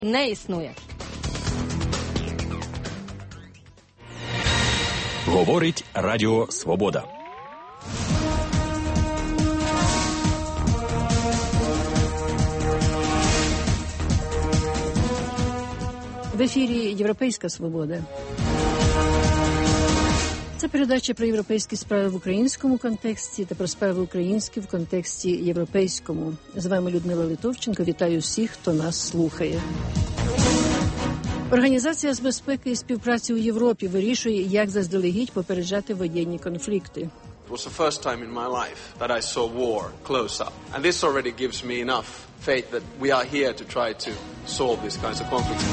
не існує. Говорить Радіо Свобода. В ефірі «Європейська свобода». Це передача про європейські справи в українському контексті та про справи українські в контексті європейському. З вами Людмила Литовченко. Вітаю всіх, хто нас слухає. Організація з безпеки і співпраці у Європі вирішує, як заздалегідь попереджати воєнні конфлікти. It was the first time in my life that I saw war close up. And this already gives me enough faith that we are here to try to solve these kinds of conflicts.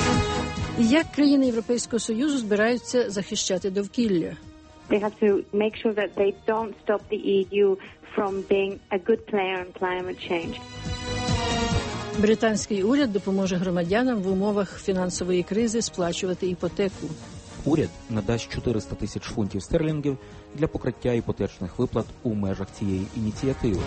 Як країни Європейського Союзу збираються захищати довкілля? They have to make sure that they don't stop the EU from being a good player in climate change. Британський уряд допоможе громадянам в умовах фінансової кризи сплачувати іпотеку. Уряд надасть 400 тисяч фунтів стерлінгів для покриття іпотечних виплат у межах цієї ініціативи.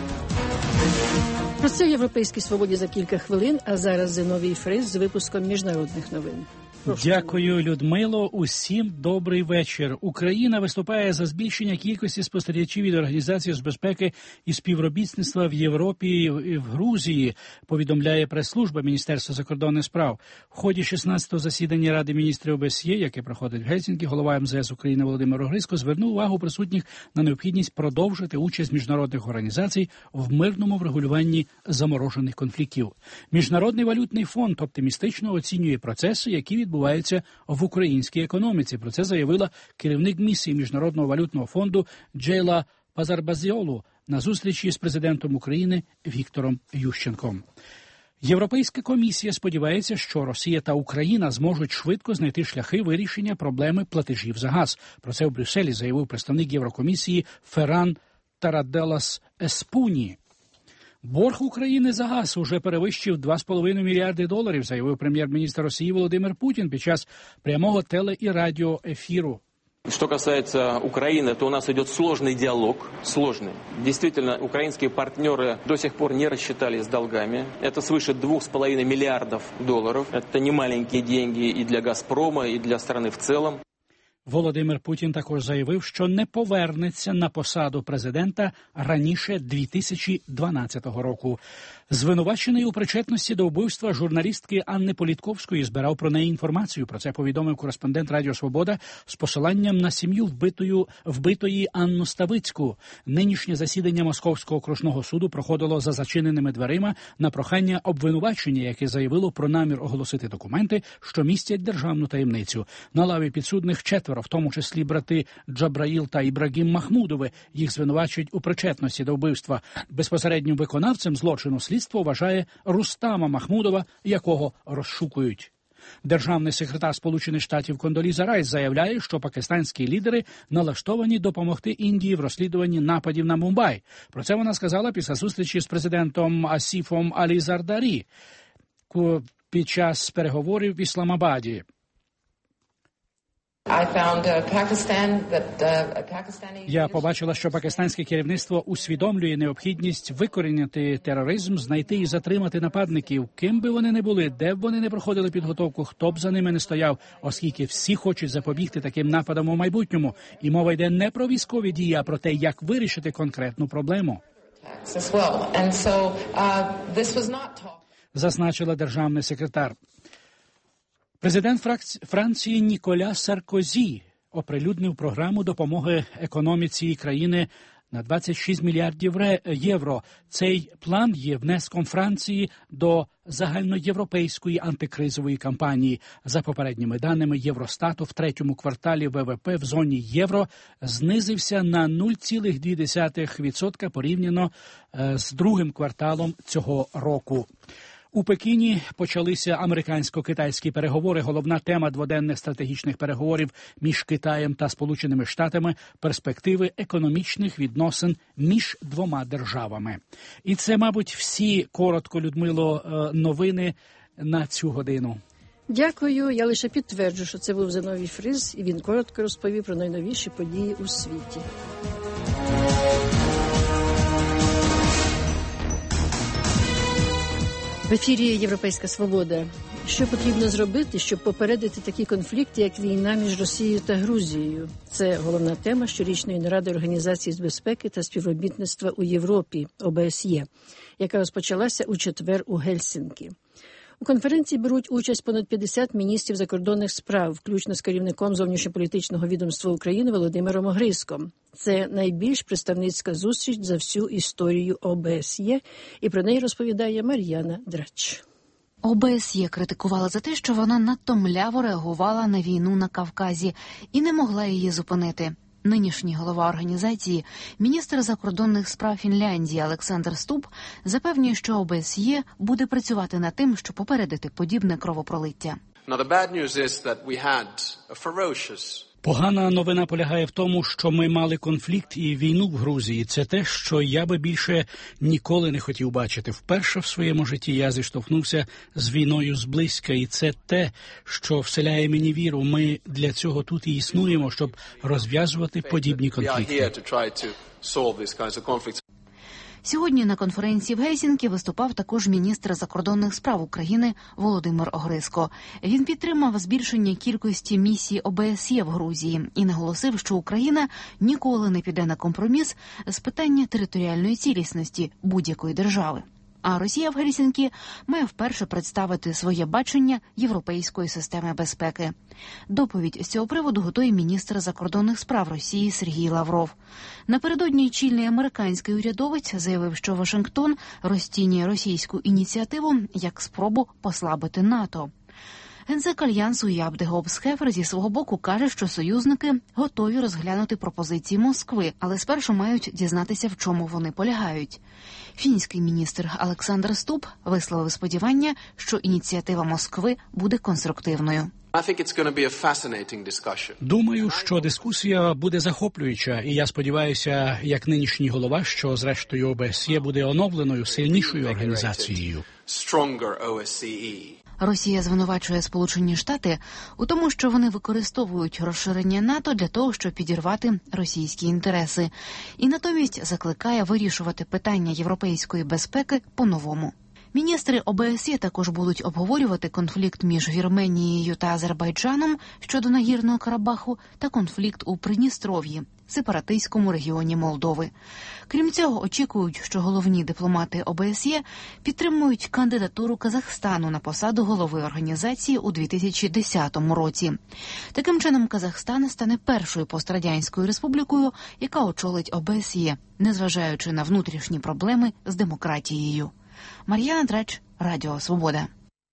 Про це в «Європейській свободі» за кілька хвилин, а зараз Зиновій Фрис з випуском міжнародних новин. Дякую, Людмило. Усім добрий вечір. Україна виступає за збільшення кількості спостерігачів від Організації з безпеки і співробітництва в Європі і в Грузії, повідомляє прес-служба Міністерства закордонних справ. В ході 16-го засідання Ради міністрів ОБСЄ, яке проходить в Гельсінкі, голова МЗС України Володимир Огризько звернув увагу присутніх на необхідність продовжити участь міжнародних організацій в мирному врегулюванні заморожених конфліктів. Міжнародний валютний фонд оптимістично оцінює процеси, які відбуваються в українській економіці. Про це заявила керівник місії Міжнародного валютного фонду Джейла Пазарбазіолу на зустрічі з президентом України Віктором Ющенком. Європейська комісія сподівається, що Росія та Україна зможуть швидко знайти шляхи вирішення проблеми платежів за газ. Про це в Брюсселі заявив представник Єврокомісії Ферран Тараделас Еспуні. Борг України за газ уже перевищив $2,5 мільярди, заявив прем'єр-міністр Росії Володимир Путін під час прямого теле- і радіоефіру. Что касается Украины, то у нас идет сложный диалог, сложный. Действительно, украинские партнеры до сих пор не рассчитались с долгами. Это свыше $2,5 миллиардов. Это не маленькие деньги и для «Газпрома», и для страны в целом. Володимир Путін також заявив, що не повернеться на посаду президента раніше 2012 року. Звинувачений у причетності до вбивства журналістки Анни Політковської збирав про неї інформацію. Про це повідомив кореспондент Радіо Свобода з посиланням на сім'ю вбитої Анну Ставицьку. Нинішнє засідання Московського окружного суду проходило за зачиненими дверима на прохання обвинувачення, яке заявило про намір оголосити документи, що містять державну таємницю. На лаві підсудних 4, в тому числі брати Джабраїл та Ібрагім Махмудови. Їх звинувачують у причетності до вбивства. Безпосереднім виконавцем злочину слідство вважає Рустама Махмудова, якого розшукують. Державний секретар Сполучених Штатів Кондоліза Райс заявляє, що пакистанські лідери налаштовані допомогти Індії в розслідуванні нападів на Мумбай. Про це вона сказала після зустрічі з президентом Асіфом Алі Зардарі під час переговорів в Ісламабаді. Я побачила, що пакистанське керівництво усвідомлює необхідність викорінити тероризм, знайти і затримати нападників, ким би вони не були, де б вони не проходили підготовку, хто б за ними не стояв, оскільки всі хочуть запобігти таким нападам у майбутньому. І мова йде не про військові дії, а про те, як вирішити конкретну проблему. Зазначила державний секретар. Президент Франції Ніколя Саркозі оприлюднив програму допомоги економіці країни на 26 мільярдів євро. Цей план є внеском Франції до загальноєвропейської антикризової кампанії. За попередніми даними Євростату, в третьому кварталі ВВП в зоні євро знизився на 0,2% порівняно з другим кварталом цього року. У Пекіні почалися американсько-китайські переговори. Головна тема дводенних стратегічних переговорів між Китаєм та Сполученими Штатами – перспективи економічних відносин між двома державами. І це, мабуть, всі, коротко, Людмило, новини на цю годину. Дякую. Я лише підтверджу, що це був Зиновій Фрис, і він коротко розповів про найновіші події у світі. В ефірі «Європейська свобода». Що потрібно зробити, щоб попередити такі конфлікти, як війна між Росією та Грузією? Це головна тема щорічної наради Організації з безпеки та співробітництва у Європі, ОБСЄ, яка розпочалася у четвер у Гельсінкі. У конференції беруть участь понад 50 міністрів закордонних справ, включно з керівником зовнішньополітичного відомства України Володимиром Огризком. Це найбільш представницька зустріч за всю історію ОБСЄ, і про неї розповідає Мар'яна Драч. ОБСЄ критикувала за те, що вона надто мляво реагувала на війну на Кавказі і не могла її зупинити. Нинішній голова організації, міністр закордонних справ Фінляндії Олександр Стуб, запевнює, що ОБСЄ буде працювати над тим, щоб попередити подібне кровопролиття. Погана новина полягає в тому, що ми мали конфлікт і війну в Грузії. Це те, що я би більше ніколи не хотів бачити. Вперше в своєму житті я зіштовхнувся з війною зблизька, і це те, що вселяє мені віру. Ми для цього тут і існуємо, щоб розв'язувати подібні конфлікти. Сьогодні на конференції в Гельсінкі виступав також міністр закордонних справ України Володимир Огризко. Він підтримав збільшення кількості місій ОБСЄ в Грузії і наголосив, що Україна ніколи не піде на компроміс з питання територіальної цілісності будь-якої держави. А Росія в Гельсінкі має вперше представити своє бачення європейської системи безпеки. Доповідь з цього приводу готує міністр закордонних справ Росії Сергій Лавров. Напередодні чільний американський урядовець заявив, що Вашингтон розцінює російську ініціативу як спробу послабити НАТО. Генсек Альянсу Яп де Гобс-Хефер зі свого боку каже, що союзники готові розглянути пропозиції Москви, але спершу мають дізнатися, в чому вони полягають. Фінський міністр Олександр Стуб висловив сподівання, що ініціатива Москви буде конструктивною. Думаю, що дискусія буде захоплююча, і я сподіваюся, як нинішній голова, що зрештою ОБСЄ буде оновленою, сильнішою організацією. Росія звинувачує Сполучені Штати у тому, що вони використовують розширення НАТО для того, щоб підірвати російські інтереси, і натомість закликає вирішувати питання європейської безпеки по-новому. Міністри ОБСЄ також будуть обговорювати конфлікт між Вірменією та Азербайджаном щодо Нагірного Карабаху та конфлікт у Придністров'ї, сепаратистському регіоні Молдови. Крім цього, очікують, що головні дипломати ОБСЄ підтримують кандидатуру Казахстану на посаду голови організації у 2010 році. Таким чином, Казахстан стане першою пострадянською республікою, яка очолить ОБСЄ, незважаючи на внутрішні проблеми з демократією. Мар'яна Драч, Радіо Свобода.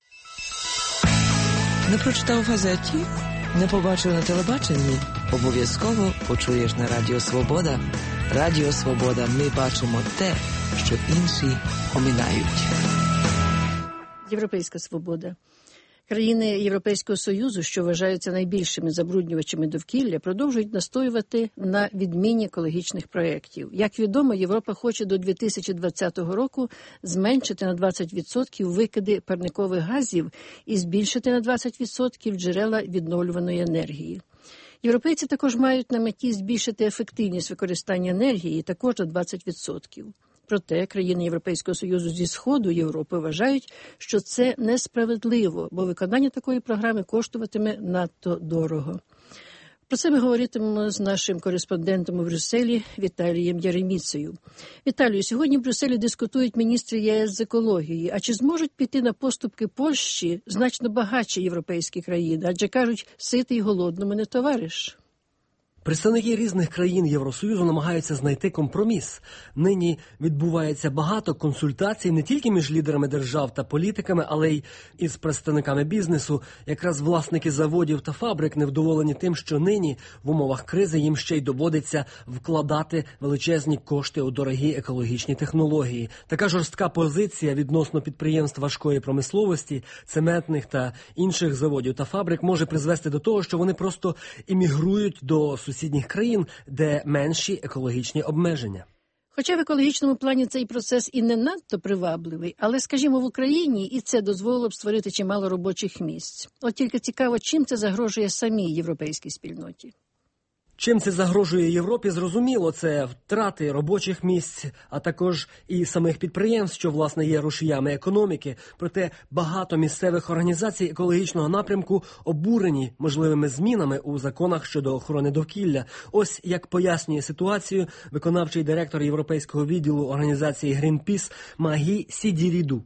Не прочитав у газеті? Не побачив на телебаченні? Обов'язково почуєш на Радіо Свобода. Радіо Свобода. Ми бачимо те, що інші оминають. Європейська свобода. Країни Європейського Союзу, що вважаються найбільшими забруднювачами довкілля, продовжують настоювати на відміні екологічних проєктів. Як відомо, Європа хоче до 2020 року зменшити на 20% викиди парникових газів і збільшити на 20% джерела відновлюваної енергії. Європейці також мають на меті збільшити ефективність використання енергії також до 20%. Проте країни Європейського Союзу зі Сходу Європи вважають, що це несправедливо, бо виконання такої програми коштуватиме надто дорого. Про це ми говоритимемо з нашим кореспондентом у Брюсселі Віталієм Яреміцею. Віталію, сьогодні в Брюсселі дискутують міністри ЄС з екології. А чи зможуть піти на поступки Польщі значно багатші європейські країни? Адже кажуть, ситий голодному не товариш. Представники різних країн Євросоюзу намагаються знайти компроміс. Нині відбувається багато консультацій не тільки між лідерами держав та політиками, але й із представниками бізнесу. Якраз власники заводів та фабрик невдоволені тим, що нині в умовах кризи їм ще й доводиться вкладати величезні кошти у дорогі екологічні технології. Така жорстка позиція відносно підприємств важкої промисловості, цементних та інших заводів та фабрик може призвести до того, що вони просто іммігрують до сусідніх країн, де менші екологічні обмеження. Хоча в екологічному плані цей процес і не надто привабливий, але, скажімо, в Україні і це дозволило б створити чимало робочих місць. От тільки цікаво, чим це загрожує самій європейській спільноті. Чим це загрожує Європі, зрозуміло, це втрати робочих місць, а також і самих підприємств, що, власне, є рушіями економіки. Проте багато місцевих організацій екологічного напрямку обурені можливими змінами у законах щодо охорони довкілля. Ось як пояснює ситуацію виконавчий директор європейського відділу організації Greenpeace Магі Сідіріду.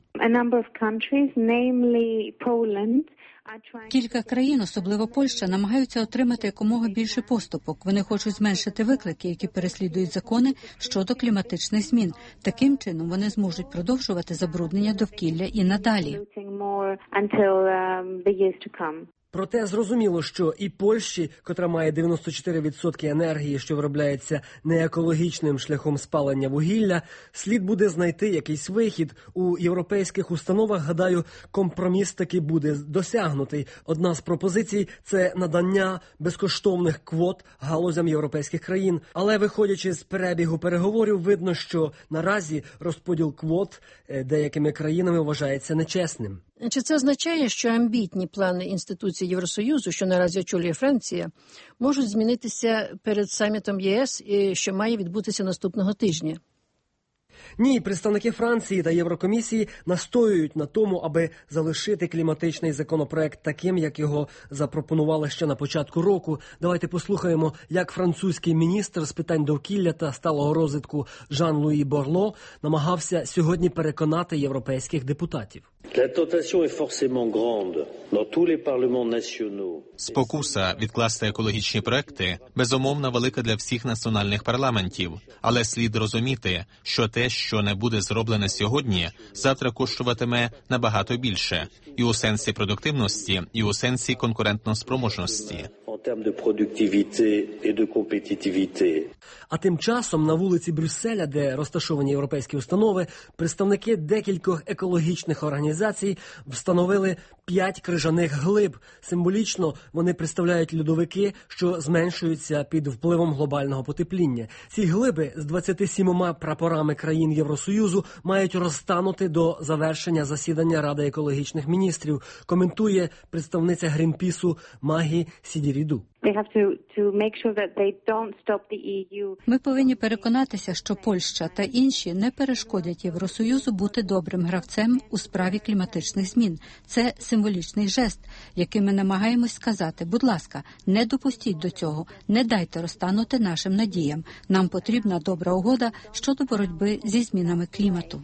Кілька країн, особливо Польща, намагаються отримати якомога більше поступок. Вони хочуть зменшити виклики, які переслідують закони щодо кліматичних змін. Таким чином вони зможуть продовжувати забруднення довкілля і надалі. Проте зрозуміло, що і Польщі, котра має 94% енергії, що виробляється неекологічним шляхом спалення вугілля, слід буде знайти якийсь вихід. У європейських установах, гадаю, компроміс таки буде досягнутий. Одна з пропозицій – це надання безкоштовних квот галузям європейських країн. Але виходячи з перебігу переговорів, видно, що наразі розподіл квот деякими країнами вважається нечесним. Чи це означає, що амбітні плани інституцій Євросоюзу, що наразі очолює Франція, можуть змінитися перед самітом ЄС, що має відбутися наступного тижня? Ні, представники Франції та Єврокомісії настоюють на тому, аби залишити кліматичний законопроект таким, як його запропонували ще на початку року. Давайте послухаємо, як французький міністр з питань довкілля та сталого розвитку Жан-Луї Борло намагався сьогодні переконати європейських депутатів. Спокуса відкласти екологічні проекти безумовно велика для всіх національних парламентів, але слід розуміти, що те, що не буде зроблене сьогодні, завтра коштуватиме набагато більше, і у сенсі продуктивності, і у сенсі конкурентноспроможності. А тим часом на вулиці Брюсселя, де розташовані європейські установи, представники декількох екологічних організацій встановили 5 крижаних глиб. Символічно вони представляють льодовики, що зменшуються під впливом глобального потепління. Ці глиби з 27 прапорами країн Євросоюзу мають розтанути до завершення засідання Ради екологічних міністрів, коментує представниця Грінпісу Магі Сідіріду. Ми повинні переконатися, що Польща та інші не перешкодять Євросоюзу бути добрим гравцем у справі кліматичних змін. Це символічний жест, яким ми намагаємось сказати: будь ласка, не допустіть до цього, не дайте розтанути нашим надіям. Нам потрібна добра угода щодо боротьби зі змінами клімату.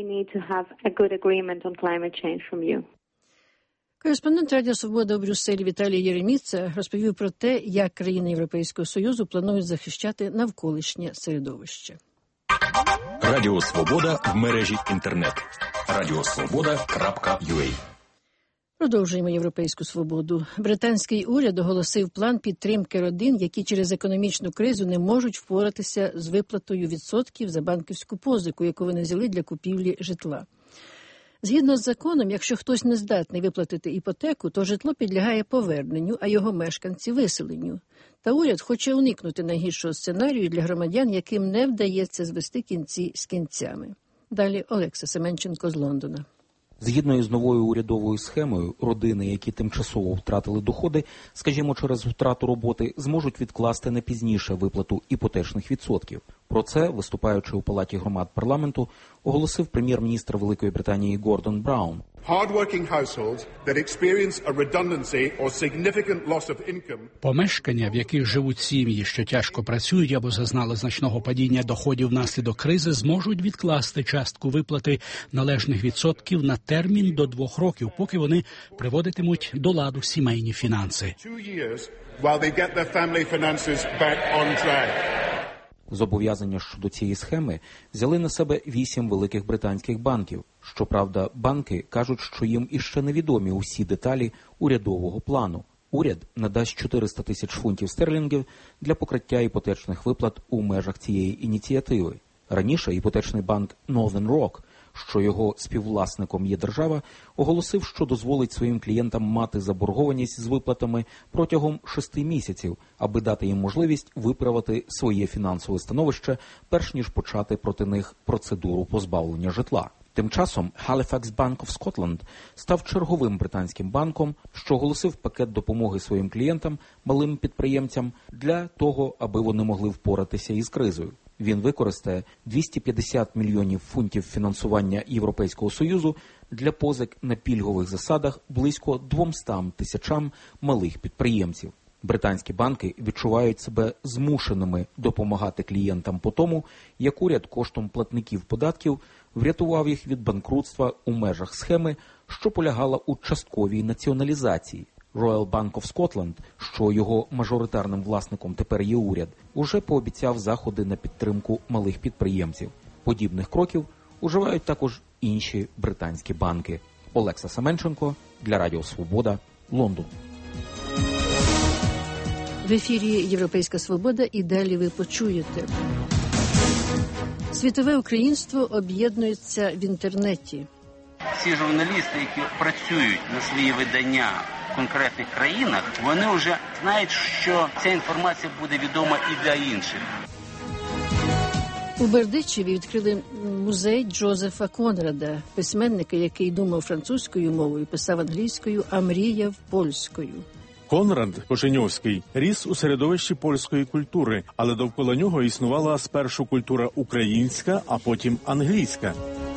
Кореспондент Радіо Свобода у Брюсселі Віталій Єреміца розповів про те, як країни Європейського Союзу планують захищати навколишнє середовище. Радіо Свобода в мережі інтернет. radiosvoboda.ua. Продовжуємо європейську свободу. Британський уряд оголосив план підтримки родин, які через економічну кризу не можуть впоратися з виплатою відсотків за банківську позику, яку вони взяли для купівлі житла. Згідно з законом, якщо хтось не здатний виплатити іпотеку, то житло підлягає поверненню, а його мешканці – виселенню. Та уряд хоче уникнути найгіршого сценарію для громадян, яким не вдається звести кінці з кінцями. Далі Олекса Семенченко з Лондона. Згідно із новою урядовою схемою, родини, які тимчасово втратили доходи, скажімо, через втрату роботи, зможуть відкласти на пізніше виплату іпотечних відсотків. Про це, виступаючи у Палаті громад парламенту, оголосив прем'єр-міністр Великої Британії Гордон Браун. Помешкання, в яких живуть сім'ї, що тяжко працюють або зазнали значного падіння доходів внаслідок кризи, зможуть відкласти частку виплати належних відсотків на термін до 2 років, поки вони приводитимуть до ладу сімейні фінанси. Зобов'язання щодо цієї схеми взяли на себе 8 великих британських банків. Щоправда, банки кажуть, що їм іще невідомі усі деталі урядового плану. Уряд надасть 400 тисяч фунтів стерлінгів для покриття іпотечних виплат у межах цієї ініціативи. Раніше іпотечний банк Northern Rock, що його співвласником є держава, оголосив, що дозволить своїм клієнтам мати заборгованість з виплатами протягом 6 місяців, аби дати їм можливість виправити своє фінансове становище, перш ніж почати проти них процедуру позбавлення житла. Тим часом Halifax Bank of Scotland став черговим британським банком, що оголосив пакет допомоги своїм клієнтам, малим підприємцям, для того, аби вони могли впоратися із кризою. Він використає 250 мільйонів фунтів фінансування Європейського Союзу для позик на пільгових засадах близько 200 тисячам малих підприємців. Британські банки відчувають себе змушеними допомагати клієнтам по тому, як уряд коштом платників податків врятував їх від банкрутства у межах схеми, що полягала у частковій націоналізації. Royal Bank of Scotland, що його мажоритарним власником тепер є уряд, уже пообіцяв заходи на підтримку малих підприємців. Подібних кроків уживають також інші британські банки. Олекса Семенченко для Радіо Свобода, Лондон. В ефірі «Європейська свобода» і далі ви почуєте. Світове українство об'єднується в інтернеті. Всі журналісти, які працюють на свої видання в конкретних країнах, вони вже знають, що ця інформація буде відома і для інших. У Бердичеві відкрили музей Джозефа Конрада, письменника, який думав французькою мовою, писав англійською, а мріяв польською. Конрад Кошеньовський ріс у середовищі польської культури, але довкола нього існувала спершу культура українська, а потім англійська.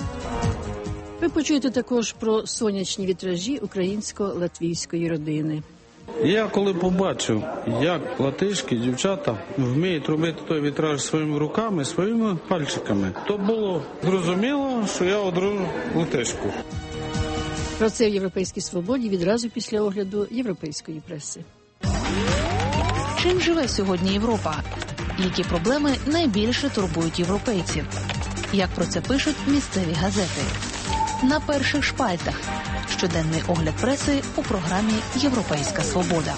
Ви почуєте також про сонячні вітражі українсько-латвійської родини. Я коли побачив, як латишські дівчата вміють робити той вітраж своїми руками, своїми пальчиками, то було зрозуміло, що я одружу латишку. Про це в «Європейській свободі» відразу після огляду європейської преси. Чим живе сьогодні Європа? Які проблеми найбільше турбують європейців? Як про це пишуть місцеві газети? На перших шпальтах. Щоденний огляд преси у програмі «Європейська свобода».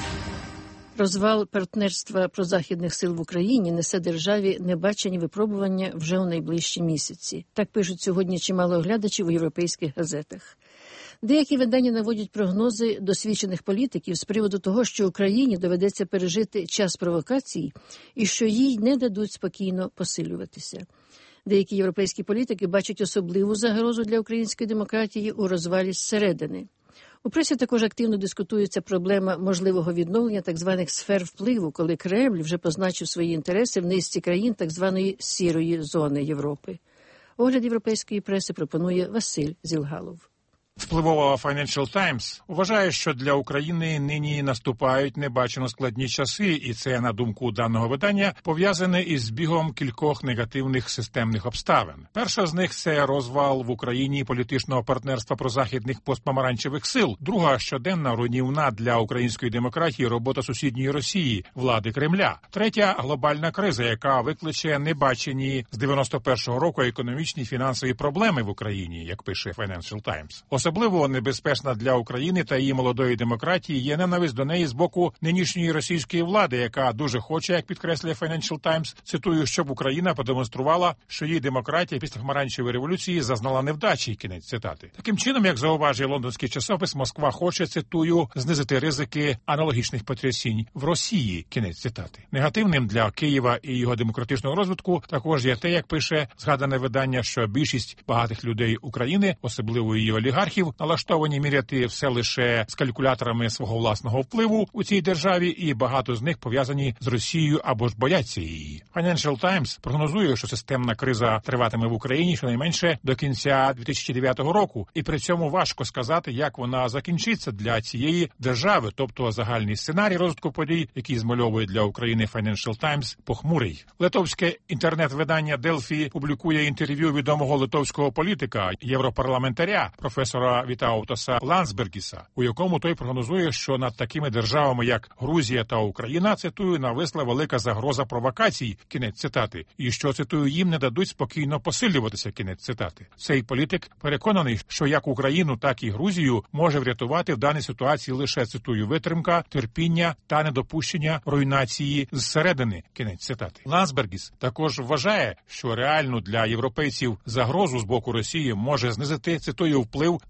Розвал партнерства прозахідних сил в Україні несе державі небачені випробування вже у найближчі місяці. Так пишуть сьогодні чимало оглядачів у європейських газетах. Деякі видання наводять прогнози досвідчених політиків з приводу того, що Україні доведеться пережити час провокацій і що їй не дадуть спокійно посилюватися. Деякі європейські політики бачать особливу загрозу для української демократії у розвалі зсередини. У пресі також активно дискутується проблема можливого відновлення так званих сфер впливу, коли Кремль вже позначив свої інтереси в низці країн так званої «сірої зони Європи». Огляд європейської преси пропонує Василь Зілгалов. Впливова Financial Times вважає, що для України нині наступають небачено складні часи, і це, на думку даного видання, пов'язане із збігом кількох негативних системних обставин. Перша з них – це розвал в Україні політичного партнерства прозахідних постпомаранчевих сил. Друга – щоденна руйнівна для української демократії робота сусідньої Росії, влади Кремля. Третя – глобальна криза, яка викличе небачені з 91-го року економічні і фінансові проблеми в Україні, як пише Financial Times. Особливо небезпечна для України та її молодої демократії є ненависть до неї з боку нинішньої російської влади, яка дуже хоче, як підкреслює Financial Times, цитую, щоб Україна продемонструвала, що її демократія після помаранчевої революції зазнала невдачі, кінець цитати. Таким чином, як зауважує лондонський часопис, Москва хоче, цитую, знизити ризики аналогічних потрясінь в Росії, кінець цитати. Негативним для Києва і його демократичного розвитку також є те, як пише згадане видання, що більшість багатих людей України, особливо її олігархів, налаштовані міряти все лише з калькуляторами свого власного впливу у цій державі, і багато з них пов'язані з Росією або ж бояться її. Financial Times прогнозує, що системна криза триватиме в Україні щонайменше до кінця 2009 року, і при цьому важко сказати, як вона закінчиться для цієї держави, тобто загальний сценарій розвитку подій, який змальовує для України Financial Times, похмурий. Литовське інтернет-видання Delphi публікує інтерв'ю відомого литовського політика, європарламентаря, професора Вітаутаса Ландсбергіса, у якому той прогнозує, що над такими державами, як Грузія та Україна, цитую, нависла велика загроза провокацій, кінець цитати, і що, цитую, їм не дадуть спокійно посилюватися, кінець цитати. Цей політик переконаний, що як Україну, так і Грузію може врятувати в даній ситуації лише, цитую, витримка, терпіння та недопущення руйнації зсередини, кінець цитати. Ландсбергіс також вважає, що реальну для європейців загрозу з боку Росії може знизити, цитую, вплив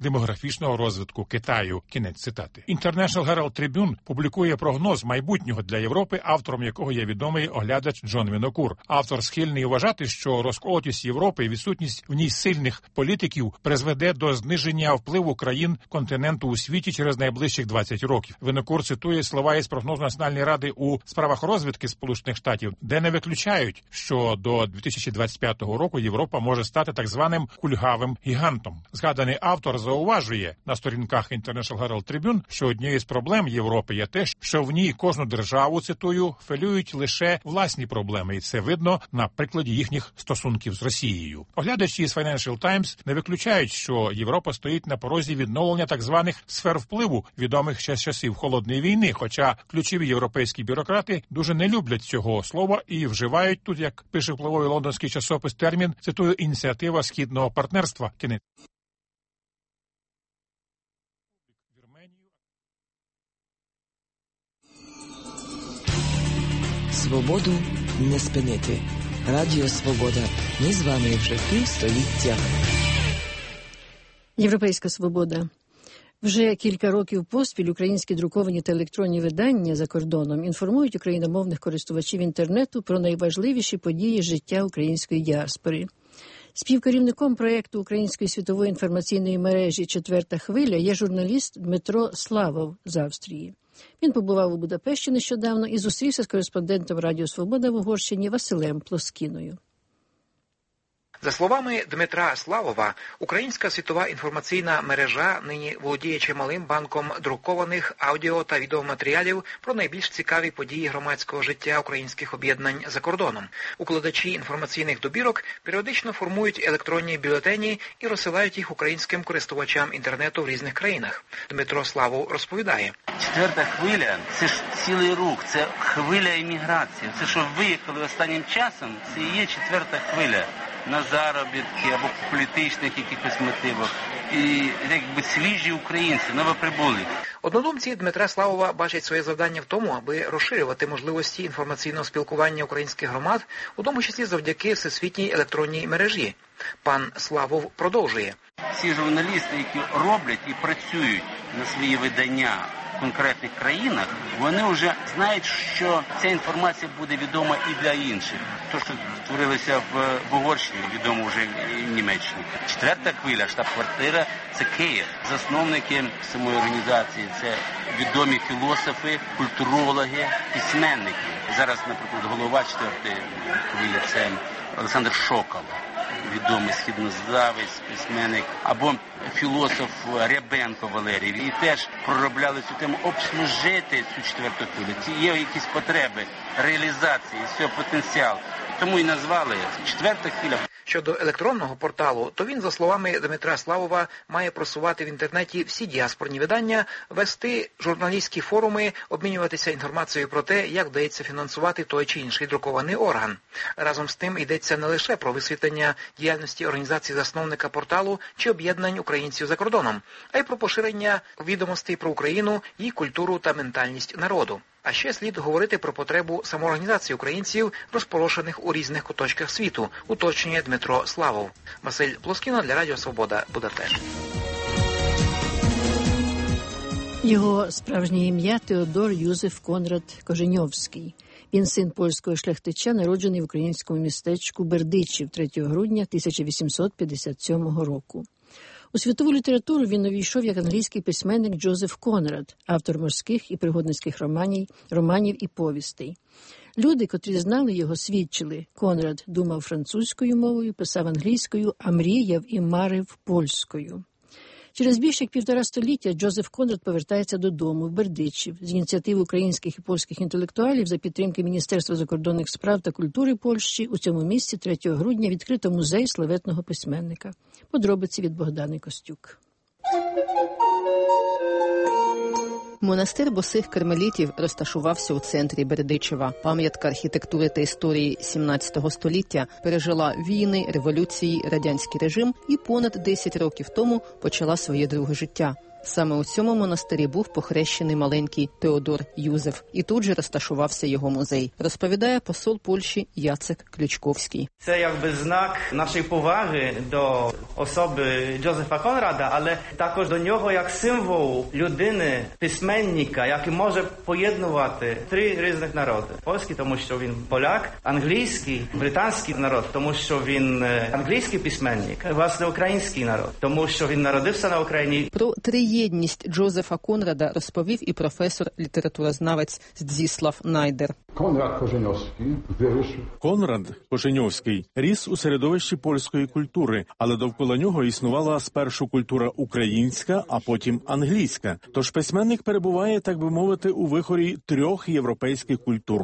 демографічного розвитку Китаю. Кінець цитати. International Herald Tribune публікує прогноз майбутнього для Європи, автором якого є відомий оглядач Джон Вінокур. Автор схильний вважати, що розколотість Європи і відсутність в ній сильних політиків призведе до зниження впливу країн континенту у світі через найближчих 20 років. Вінокур цитує слова із прогнозу Національної ради у справах розвідки Сполучених Штатів, де не виключають, що до 2025 року Європа може стати так званим кульгавим гігантом. Згаданий автор зауважує на сторінках International Herald Tribune, що однією з проблем Європи є те, що в ній кожну державу, цитую, фелюють лише власні проблеми, і це видно на прикладі їхніх стосунків з Росією. Оглядачі з Financial Times не виключають, що Європа стоїть на порозі відновлення так званих сфер впливу, відомих ще з часів Холодної війни, хоча ключові європейські бюрократи дуже не люблять цього слова і вживають тут, як пише впливовий лондонський часопис, термін, цитую, ініціатива східного партнерства. Кінець. Свободу не спинити. Радіо Свобода. Ми з вами вже півстоліття. Європейська свобода. Вже кілька років поспіль українські друковані та електронні видання за кордоном інформують україномовних користувачів інтернету про найважливіші події життя української діаспори. Співкерівником проєкту Української світової інформаційної мережі «Четверта хвиля» є журналіст Дмитро Славов з Австрії. Він побував у Будапешті нещодавно і зустрівся з кореспондентом Радіо Свобода в Угорщині Василем Плоскіною. За словами Дмитра Славова, Українська світова інформаційна мережа нині володіє чималим банком друкованих аудіо та відеоматеріалів про найбільш цікаві події громадського життя українських об'єднань за кордоном. Укладачі інформаційних добірок періодично формують електронні бюлетені і розсилають їх українським користувачам інтернету в різних країнах. Дмитро Славов розповідає. Четверта хвиля – це ж цілий рух, це хвиля еміграції. Це, що виїхали останнім часом, це і є четверта хвиля. На заробітки або політичних якихось мотивах. І якби свіжі українці, новоприбулі. Однодумці Дмитра Славова бачать своє завдання в тому, аби розширювати можливості інформаційного спілкування українських громад, у тому числі завдяки всесвітній електронній мережі. Пан Славов продовжує. Всі журналісти, які роблять і працюють на свої видання в конкретних країнах, вони вже знають, що ця інформація буде відома і для інших. То, що створилося в Угорщині, відомо вже і в Німеччині. Четверта хвиля, штаб-квартира – це Київ. Засновники самої організації – це відомі філософи, культурологи, письменники. Зараз, наприклад, голова четвертої хвилі – це Олександр Шокол, відомий східнославець, письменник, або філософ Рябенко Валерій. І теж проробляли цю тему обслужити цю четверту хвилю. Є якісь потреби реалізації цього потенціалу. Тому і назвали четверта хвиля. Щодо електронного порталу, то він, за словами Дмитра Славова, має просувати в інтернеті всі діаспорні видання, вести журналістські форуми, обмінюватися інформацією про те, як вдається фінансувати той чи інший друкований орган. Разом з тим йдеться не лише про висвітлення діяльності організації засновника порталу чи об'єднань українців за кордоном, а й про поширення відомостей про Україну, її культуру та ментальність народу. А ще слід говорити про потребу самоорганізації українців, розпорошених у різних куточках світу, уточнює Дмитро Славов. Василь Плоскіно для Радіо Свобода, Будапешт. Його справжнє ім'я – Теодор Юзеф Конрад Коженьовський. Він син польського шляхтича, народжений в українському містечку Бердичів 3 грудня 1857 року. У світову літературу він увійшов як англійський письменник Джозеф Конрад, автор морських і пригодницьких романів і повістей. Люди, котрі знали його, свідчили. Конрад думав французькою мовою, писав англійською, а мріяв і марив польською. Через більше як 1,5 століття Джозеф Конрад повертається додому в Бердичів. З ініціативи українських і польських інтелектуалів за підтримки Міністерства закордонних справ та культури Польщі у цьому місці 3 грудня відкрито музей славетного письменника. Подробиці від Богдани Костюк. Монастир босих кармелітів розташувався у центрі Бердичева. Пам'ятка архітектури та історії 17 століття пережила війни, революції, радянський режим і понад 10 років тому почала своє друге життя. Саме у цьому монастирі був похрещений маленький Теодор Юзеф, і тут же розташувався його музей, розповідає посол Польщі Яцек Ключковський. Це якби знак нашої поваги до особи Джозефа Конрада, але також до нього як символ людини, письменника, який може поєднувати три різних народи. Польський, тому що він поляк, англійський, британський народ, тому що він англійський письменник, власне, український народ, тому що він народився на Україні. Про триєдність Джозефа Конрада розповів і професор літературознавець Здзіслав Найдер. Конрад Коженьовський ріс у середовищі польської культури, але довкола нього існувала спершу культура українська, а потім англійська. Тож письменник перебуває, так би мовити, у вихорі трьох європейських культур.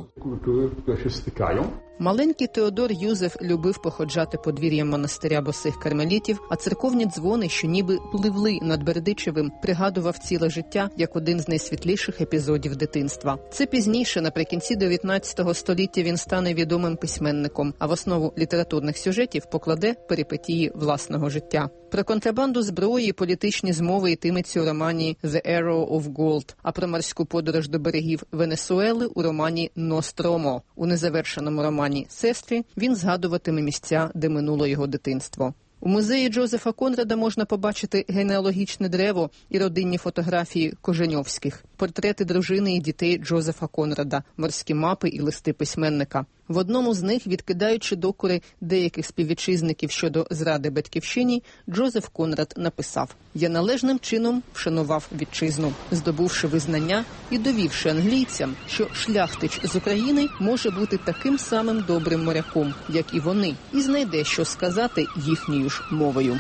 Маленький Теодор Юзеф любив походжати подвір'ям монастиря босих кармелітів, а церковні дзвони, що ніби пливли над Бердичевим, пригадував ціле життя як один з найсвітліших епізодів дитинства. Це пізніше, наприкінці 19 століття, він стане відомим письменником, а в основу літературних сюжетів покладе перипетії власного життя. Про контрабанду зброї і політичні змови йтиметься у романі «The Arrow of Gold», а про морську подорож до берегів Венесуели у романі «Ностромо». У незавершеному романі «Сестри» він згадуватиме місця, де минуло його дитинство. У музеї Джозефа Конрада можна побачити генеалогічне древо і родинні фотографії Коженьовських, портрети дружини і дітей Джозефа Конрада, морські мапи і листи письменника. В одному з них, відкидаючи докори деяких співвітчизників щодо зради батьківщині, Джозеф Конрад написав: «Я належним чином вшанував вітчизну, здобувши визнання і довівши англійцям, що шляхтич з України може бути таким самим добрим моряком, як і вони, і знайде, що сказати їхньою ж мовою».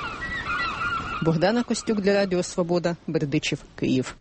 Богдана Костюк для Радіо Свобода, Бердичев, Київ.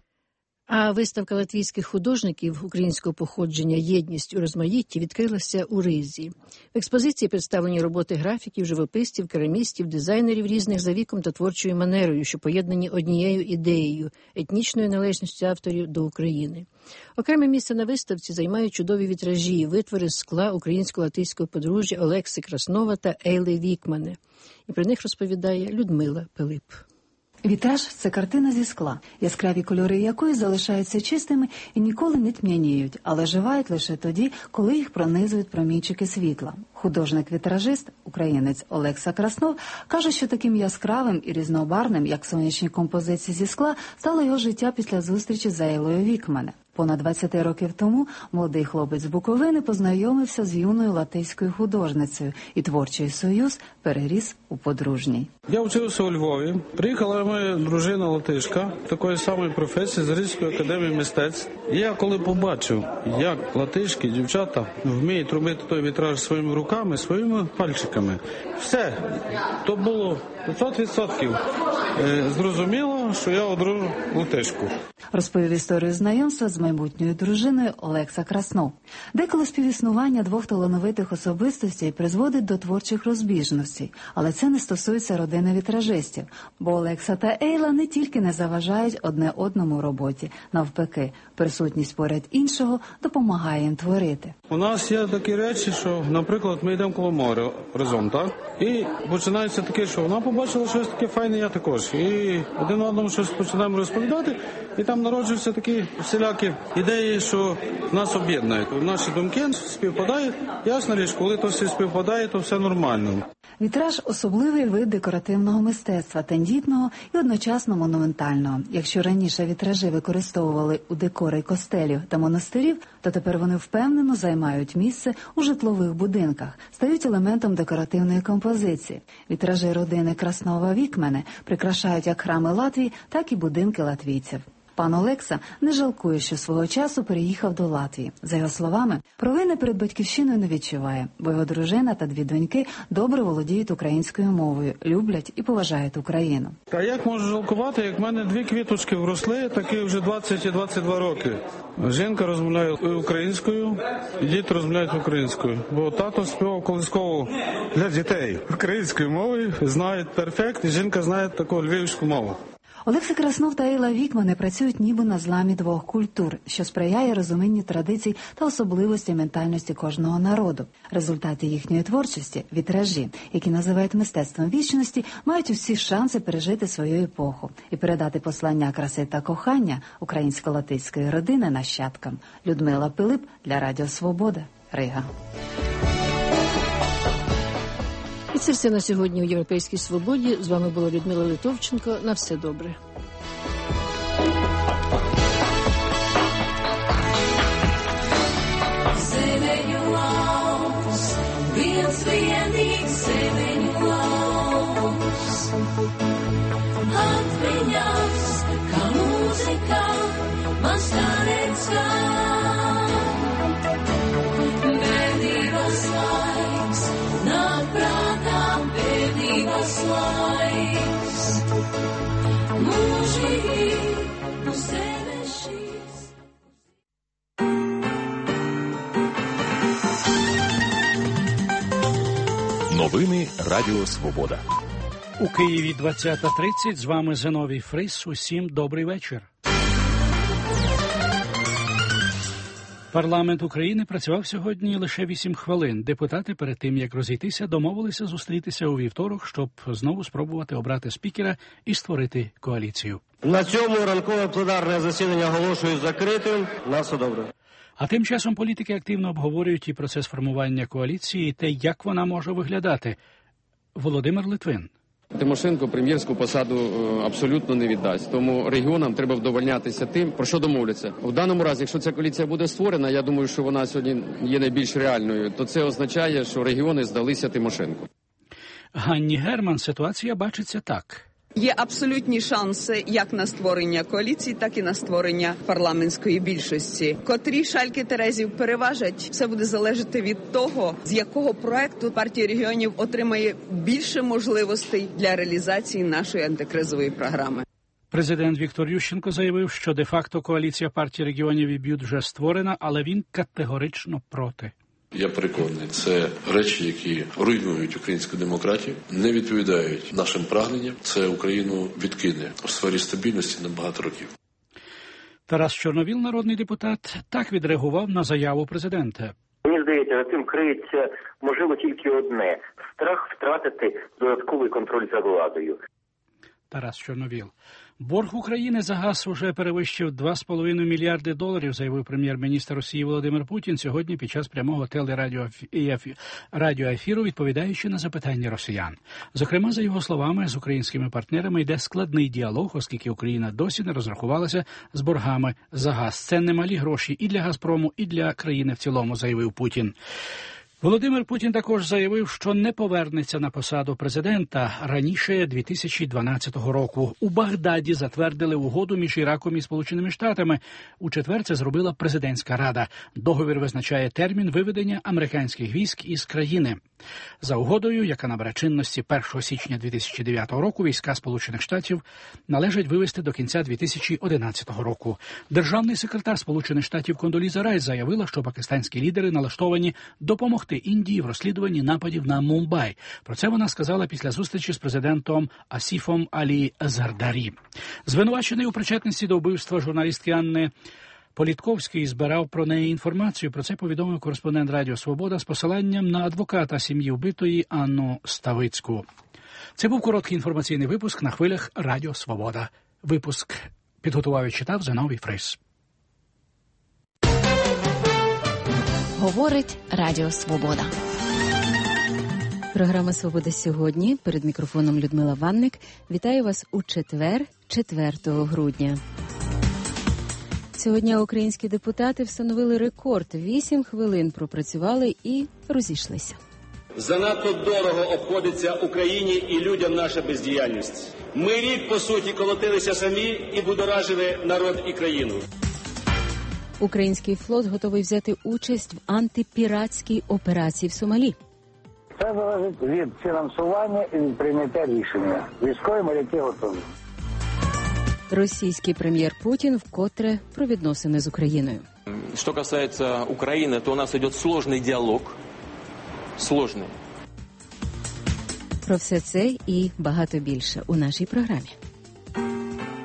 А виставка латвійських художників українського походження «Єдність у розмаїтті» відкрилася у Ризі. В експозиції представлені роботи графіків, живописців, керамістів, дизайнерів різних за віком та творчою манерою, що поєднані однією ідеєю – етнічною належністю авторів до України. Окреме місце на виставці займають чудові вітражі, витвори з скла українсько-латиського подружжя Олекси Краснова та Ейли Вікмане. І про них розповідає Людмила Пилип. Вітраж – це картина зі скла, яскраві кольори якої залишаються чистими і ніколи не тьмяніють, але живають лише тоді, коли їх пронизують промінчики світла. Художник-вітражист, українець Олекса Краснов, каже, що таким яскравим і різнобарвним, як сонячні композиції зі скла, стало його життя після зустрічі з Ейлою Вікмане. Понад 20 років тому молодий хлопець з Буковини познайомився з юною латиською художницею, і творчий союз переріс у подружній. Я вчився у Львові. Приїхала моя дружина латишка, такої самої професії, з Ризької академії мистецтв. І я коли побачив, як латишки, дівчата вміють робити той вітраж своїми руками, своїми пальчиками. Все, то було 500%. Зрозуміло, що я одружу латишку. Розповів історію знайомства з майбутньою дружиною Олекса Краснов. Деколи співіснування двох талановитих особистостей призводить до творчих розбіжностей, але це не стосується родини вітражистів, бо Олекса та Ейла не тільки не заважають одне одному у роботі, навпаки, присутність поряд іншого допомагає їм творити. У нас є такі речі, що, наприклад, ми йдемо коло моря разом, так? І починається таке, що вона побачила щось таке файне, я також. І один одному щось починаємо розповідати, і там народжуються такі всілякі ідеї, що нас об'єднують. Наші думки співпадають. Ясна річ, коли то все співпадає, то все нормально. Вітраж – особливий вид декоративного мистецтва, тендітного і одночасно монументального. Якщо раніше вітражі використовували у декори костелів та монастирів, то тепер вони впевнено займають місце у житлових будинках, стають елементом декоративної композиції. Вітражі родини Краснова-Вікмане прикрашають як храми Латвії, так і будинки латвійців. Пан Олекса не жалкує, що свого часу переїхав до Латвії. За його словами, провини перед батьківщиною не відчуває, бо його дружина та дві доньки добре володіють українською мовою, люблять і поважають Україну. Та як можу жалкувати, як в мене дві квіточки вросли, такі вже 20 і 22 роки. Жінка розмовляє українською, і діти розмовляють українською. Бо тато співав колискову для дітей українською мовою, знають перфект, і жінка знає таку львівську мову. Олекса Краснов та Ейла Вікмани працюють ніби на зламі двох культур, що сприяє розумінню традицій та особливості ментальності кожного народу. Результати їхньої творчості, вітражі, які називають мистецтвом вічності, мають усі шанси пережити свою епоху і передати послання краси та кохання українсько-латиської родини нащадкам. Людмила Пилип для Радіо Свобода, Рига. І це все на сьогодні у «Європейській свободі». З вами була Людмила Литовченко. На все добре. Новини Радіо Свобода. У Києві 20:30. З вами Зиновій Фрис. Усім добрий вечір. Парламент України працював сьогодні лише 8 хвилин. Депутати перед тим, як розійтися, домовилися зустрітися у вівторок, щоб знову спробувати обрати спікера і створити коаліцію. На цьому ранкове пленарне засідання оголошую закритим. На все добре. А тим часом політики активно обговорюють і процес формування коаліції, і те, як вона може виглядати. Володимир Литвин. Тимошенко прем'єрську посаду абсолютно не віддасть. Тому регіонам треба вдовольнятися тим, про що домовляться. В даному разі, якщо ця коаліція буде створена, я думаю, що вона сьогодні є найбільш реальною, то це означає, що регіони здалися Тимошенко. Ганні Герман ситуація бачиться так. Є абсолютні шанси як на створення коаліції, так і на створення парламентської більшості. Котрі шальки терезів переважать, все буде залежати від того, з якого проекту партія регіонів отримає більше можливостей для реалізації нашої антикризової програми. Президент Віктор Ющенко заявив, що де-факто коаліція партії регіонів і БЮТ вже створена, але він категорично проти. Я переконаний, це речі, які руйнують українську демократію, не відповідають нашим прагненням. Це Україну відкине у сфері стабільності на багато років. Тарас Чорновіл, народний депутат, так відреагував на заяву президента. Мені здається, за цим криється, можливо, тільки одне – страх втратити додатковий контроль за владою. Тарас Чорновіл. Борг України за газ уже перевищив $2,5 мільярди, заявив прем'єр-міністр Росії Володимир Путін сьогодні під час прямого телерадіоефіру, відповідаючи на запитання росіян. Зокрема, за його словами, з українськими партнерами йде складний діалог, оскільки Україна досі не розрахувалася з боргами за газ. Це немалі гроші і для «Газпрому», і для країни в цілому, заявив Путін. Володимир Путін також заявив, що не повернеться на посаду президента раніше 2012 року. У Багдаді затвердили угоду між Іраком і Сполученими Штатами. У четвер це зробила президентська рада. Договір визначає термін виведення американських військ із країни. За угодою, яка набере чинності 1 січня 2009 року, війська Сполучених Штатів належать вивести до кінця 2011 року. Державний секретар Сполучених Штатів Кондоліза Райс заявила, що пакистанські лідери налаштовані допомогти Індії в розслідуванні нападів на Мумбай. Про це вона сказала після зустрічі з президентом Асіфом Алі Зардарі. Звинувачений у причетності до вбивства журналістки Анни Політковський збирав про неї інформацію. Про це повідомив кореспондент Радіо Свобода з посиланням на адвоката сім'ї вбитої Анну Ставицьку. Це був короткий інформаційний випуск на хвилях Радіо Свобода. Випуск підготував і читав Зиновій Фрис. Говорить Радіо Свобода. Програма «Свобода сьогодні». Перед мікрофоном Людмила Ванник. Вітаю вас у четвер, 4 грудня. Сьогодні українські депутати встановили рекорд. 8 хвилин пропрацювали і розійшлися. Занадто дорого обходиться Україні і людям наша бездіяльність. Ми рік, по суті, колотилися самі і будоражили народ і країну. Український флот готовий взяти участь в антипіратській операції в Сомалі. Це залежить від фінансування і від прийняття рішення. Військові моряки готові. Російський прем'єр Путін вкотре про відносини з Україною. Що касається України, то у нас йде складний діалог. Сложний. Про все це і багато більше у нашій програмі.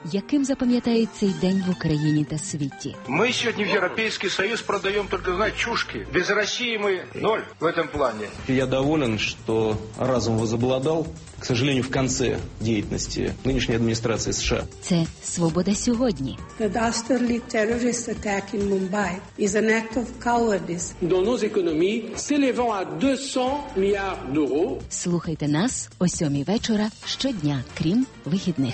яким запам'ятає цей день в Україні та світі. Мы сегодня в Европейский Союз продаем только, знаете, чушки. Без России мы ноль в этом плане. Я доволен, что разум возобладал, к сожалению, в конце деятельности нынешней администрации США. Це «Свобода сьогодні». The dastardly terrorist attack in Mumbai is an act of cowardice. Dans nos économies, s'élevant à 200 milliards d'euros. Слухайте нас о 7:00 вечора щодня, крім вихідних.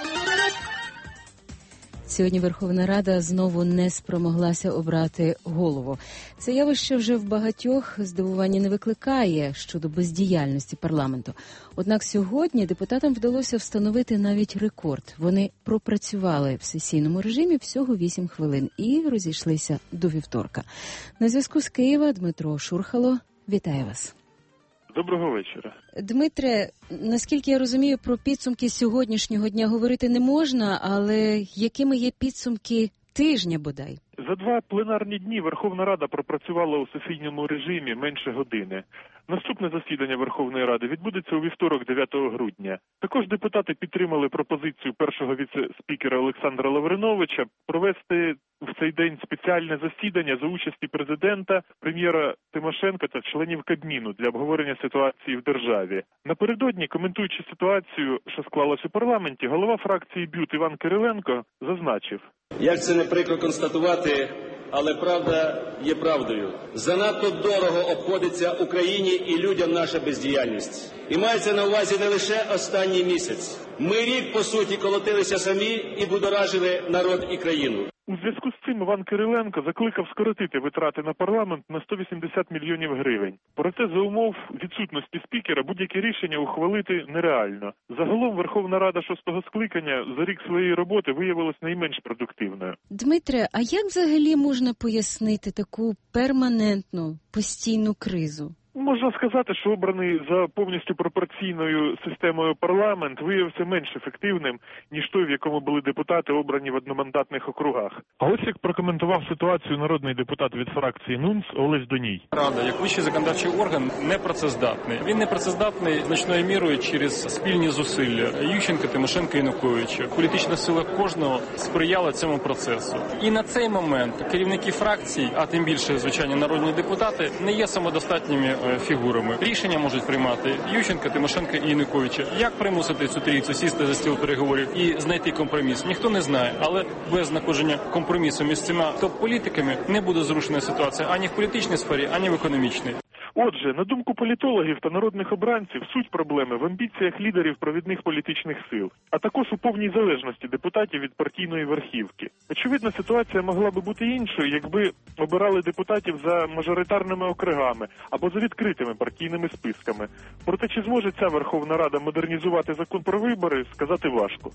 Сьогодні Верховна Рада знову не спромоглася обрати голову. Це явище вже в багатьох здивування не викликає щодо бездіяльності парламенту. Однак сьогодні депутатам вдалося встановити навіть рекорд. Вони пропрацювали в сесійному режимі всього 8 хвилин і розійшлися до вівторка. На зв'язку з Києва Дмитро Шурхало. Вітаю вас. Доброго вечора. Дмитре, наскільки я розумію, про підсумки сьогоднішнього дня говорити не можна, але якими є підсумки тижня бодай? За 2 пленарні дні Верховна Рада пропрацювала у сесійному режимі менше години. Наступне засідання Верховної Ради відбудеться у вівторок, 9 грудня. Також депутати підтримали пропозицію першого віце-спікера Олександра Лавриновича провести в цей день спеціальне засідання за участі президента, прем'єра Тимошенка та членів Кабміну для обговорення ситуації в державі. Напередодні, коментуючи ситуацію, що склалась у парламенті, голова фракції БЮТ Іван Кириленко зазначив: Як це не прикро констатувати, але правда є правдою. Занадто дорого обходиться Україні і людям наша бездіяльність. І мається на увазі не лише останній місяць. Ми рік, по суті, колотилися самі і будоражили народ і країну. У зв'язку з цим Іван Кириленко закликав скоротити витрати на парламент на 180 мільйонів гривень. Проте за умов відсутності спікера будь-яке рішення ухвалити нереально. Загалом Верховна Рада 6-го скликання за рік своєї роботи виявилась найменш продуктивною. Дмитре, а як взагалі можна пояснити таку перманентну, постійну кризу? Можна сказати, що обраний за повністю пропорційною системою парламент виявився менш ефективним, ніж той, в якому були депутати, обрані в одномандатних округах. А ось як прокоментував ситуацію народний депутат від фракції НУНС Олесь Доній. Рада, як вищий законодавчий орган, не працездатний. Він не працездатний значною мірою через спільні зусилля Ющенка, Тимошенка і Януковича. Політична сила кожного сприяла цьому процесу. І на цей момент керівники фракцій, а тим більше, звичайно, народні депутати, не є самодостатніми фігурами. Рішення можуть приймати Ющенка, Тимошенка і Януковича. Як примусити цю трійцю сісти за стіл переговорів і знайти компроміс? Ніхто не знає, але без знаходження компромісу між цими топ-політиками не буде зрушена ситуація ані в політичній сфері, ані в економічній. Отже, на думку політологів та народних обранців, суть проблеми в амбіціях лідерів провідних політичних сил, а також у повній залежності депутатів від партійної верхівки. Очевидно, ситуація могла би бути іншою, якби обирали депутатів за мажоритарними округами або за відкритими партійними списками. Проте чи зможе ця Верховна Рада модернізувати закон про вибори, сказати важко.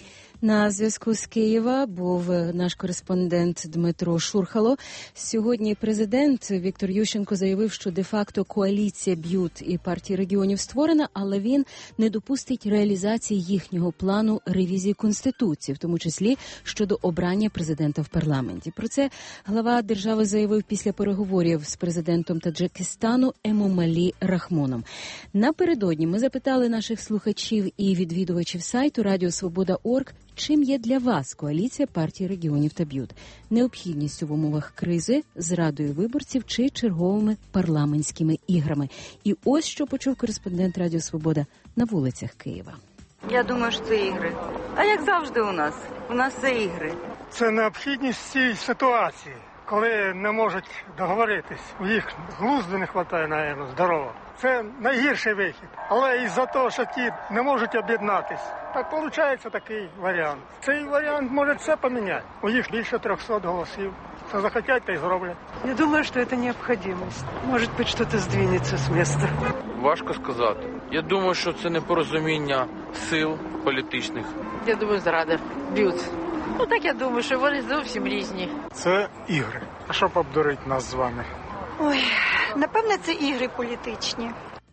На зв'язку з Києва був наш кореспондент Дмитро Шурхало. Сьогодні президент Віктор Ющенко заявив, що де-факто коаліція БЮТ і партії регіонів створена, але він не допустить реалізації їхнього плану ревізії Конституції, в тому числі щодо обрання президента в парламенті. Про це глава держави заявив після переговорів з президентом Таджикистану Емомалі Рахмоном. Напередодні ми запитали наших слухачів і відвідувачів сайту Радіо Свобода.орг, чим є для вас коаліція партій регіонів та БЮТ? Необхідністю в умовах кризи, зрадою виборців чи черговими парламентськими іграми? І ось що почув кореспондент Радіо Свобода на вулицях Києва. Я думаю, що це ігри. А як завжди у нас? У нас це ігри. Це необхідність цієї ситуації, коли не можуть договоритись. У їх глузду не вистачає, напевно, здорово. Це найгірший вихід. Але із-за того, що ті не можуть об'єднатись, так виходить такий варіант. Цей варіант може все поміняти. У їх більше 300 голосів. Що захотять, та й зроблять. Я думаю, що це необхідність. Може бути, щось здвинеться з місця. Важко сказати. Я думаю, що це непорозуміння сил політичних. Я думаю, зрада. Б'ють. Ну так я думаю, що вони зовсім різні. Це ігри. А щоб обдурити нас з вами? Ой, напевне, це ігри політичні.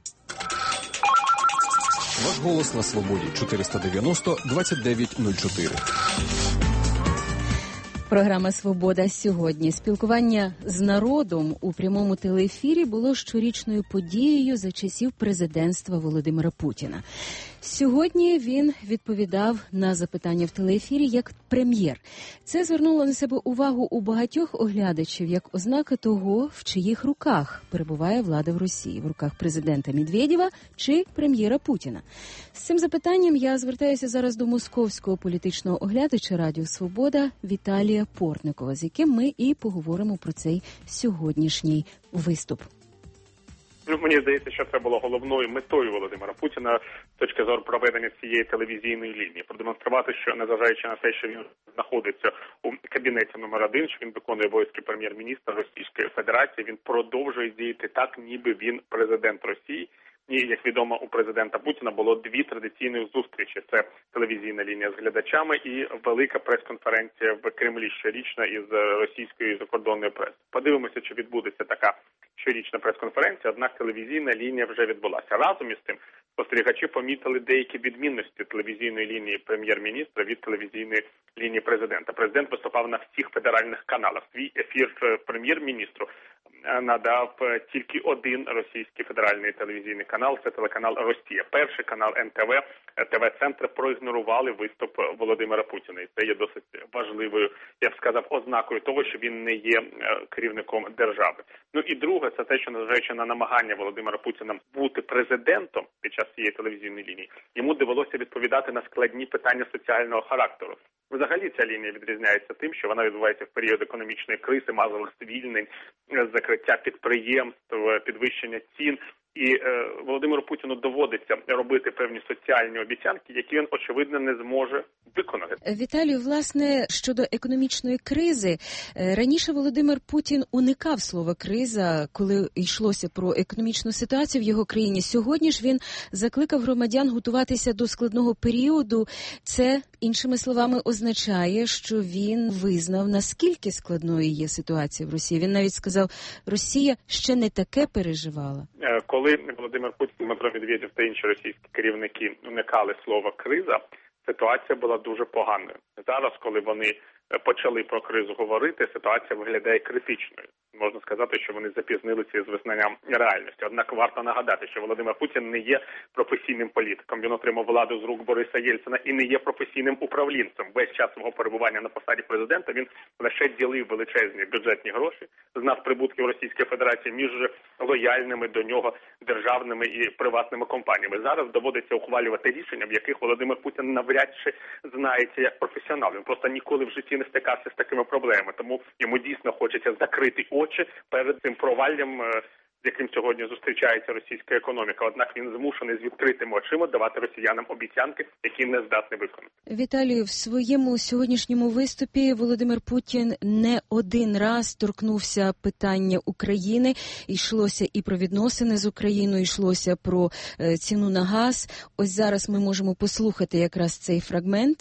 Ваш голос на свободі. 490-2904. Програма «Свобода сьогодні». Спілкування з народом у прямому телеефірі було щорічною подією за часів президентства Володимира Путіна. Сьогодні він відповідав на запитання в телеефірі як прем'єр. Це звернуло на себе увагу у багатьох оглядачів як ознака того, в чиїх руках перебуває влада в Росії, в руках президента Медведєва чи прем'єра Путіна. З цим запитанням я звертаюся зараз до московського політичного оглядача Радіо Свобода Віталія Портникова, з яким ми і поговоримо про цей сьогоднішній виступ. Мені здається, що це було головною метою Володимира Путіна з точки зору проведення цієї телевізійної лінії. Продемонструвати, що незважаючи на те, що він знаходиться у кабінеті номер 1, що він виконує обов'язки прем'єр-міністра Російської Федерації, він продовжує діяти так, ніби він президент Росії. І, як відомо, у президента Путіна було 2 традиційних зустрічі. Це телевізійна лінія з глядачами і велика прес-конференція в Кремлі щорічна із російської закордонної преси. Подивимося, чи відбудеться така щорічна прес-конференція, однак телевізійна лінія вже відбулася. Разом із тим, спостерігачі помітили деякі відмінності телевізійної лінії прем'єр-міністра від телевізійної лінії президента. Президент виступав на всіх федеральних каналах. Свій ефір прем'єр-міністру надав тільки один російський федеральний телевізійний канал, це телеканал «Росія». Перший канал НТВ, ТВ-центр проігнорували виступ Володимира Путіна. І це є досить важливою, я б сказав, ознакою того, що він не є керівником держави. Ну і друге, це те, що незважаючи на намагання Володимира Путіна бути президентом під час цієї телевізійної лінії, йому довелося відповідати на складні питання соціального характеру. Взагалі ця лінія відрізняється тим, що вона відбувається в період економічної кризи, масових звільнень, закриття підприємств, підвищення цін. І Володимиру Путіну доводиться робити певні соціальні обіцянки, які він, очевидно, не зможе виконати. Віталію, власне, щодо економічної кризи, раніше Володимир Путін уникав слова «криза», коли йшлося про економічну ситуацію в його країні. Сьогодні ж він закликав громадян готуватися до складного періоду. Це, іншими словами, означає, що він визнав, наскільки складною є ситуація в Росії. Він навіть сказав, Росія ще не таке переживала. Коли Володимир Путін, Дмитро Медведєв та інші російські керівники уникали слова «криза», ситуація була дуже поганою. Зараз, коли вони почали про кризу говорити, ситуація виглядає критичною. Можна сказати, що вони запізнилися з визнанням реальності. Однак варто нагадати, що Володимир Путін не є професійним політиком. Він отримав владу з рук Бориса Єльцина і не є професійним управлінцем. Весь час свого перебування на посаді президента він лише ділив величезні бюджетні гроші з надприбутків Російської Федерації між лояльними до нього державними і приватними компаніями. Зараз доводиться ухвалювати рішення, в яких Володимир Путін навряд чи знається як професіонал. Він просто ніколи в житті не стикався з такими проблемами. Тому йому дійсно хочеться закрити очі перед цим проваллям, з яким сьогодні зустрічається російська економіка. Однак він змушений з відкритими очима давати росіянам обіцянки, які не здатний виконати. Віталію, в своєму сьогоднішньому виступі Володимир Путін не один раз торкнувся питання України. Йшлося і про відносини з Україною, йшлося про ціну на газ. Ось зараз ми можемо послухати якраз цей фрагмент.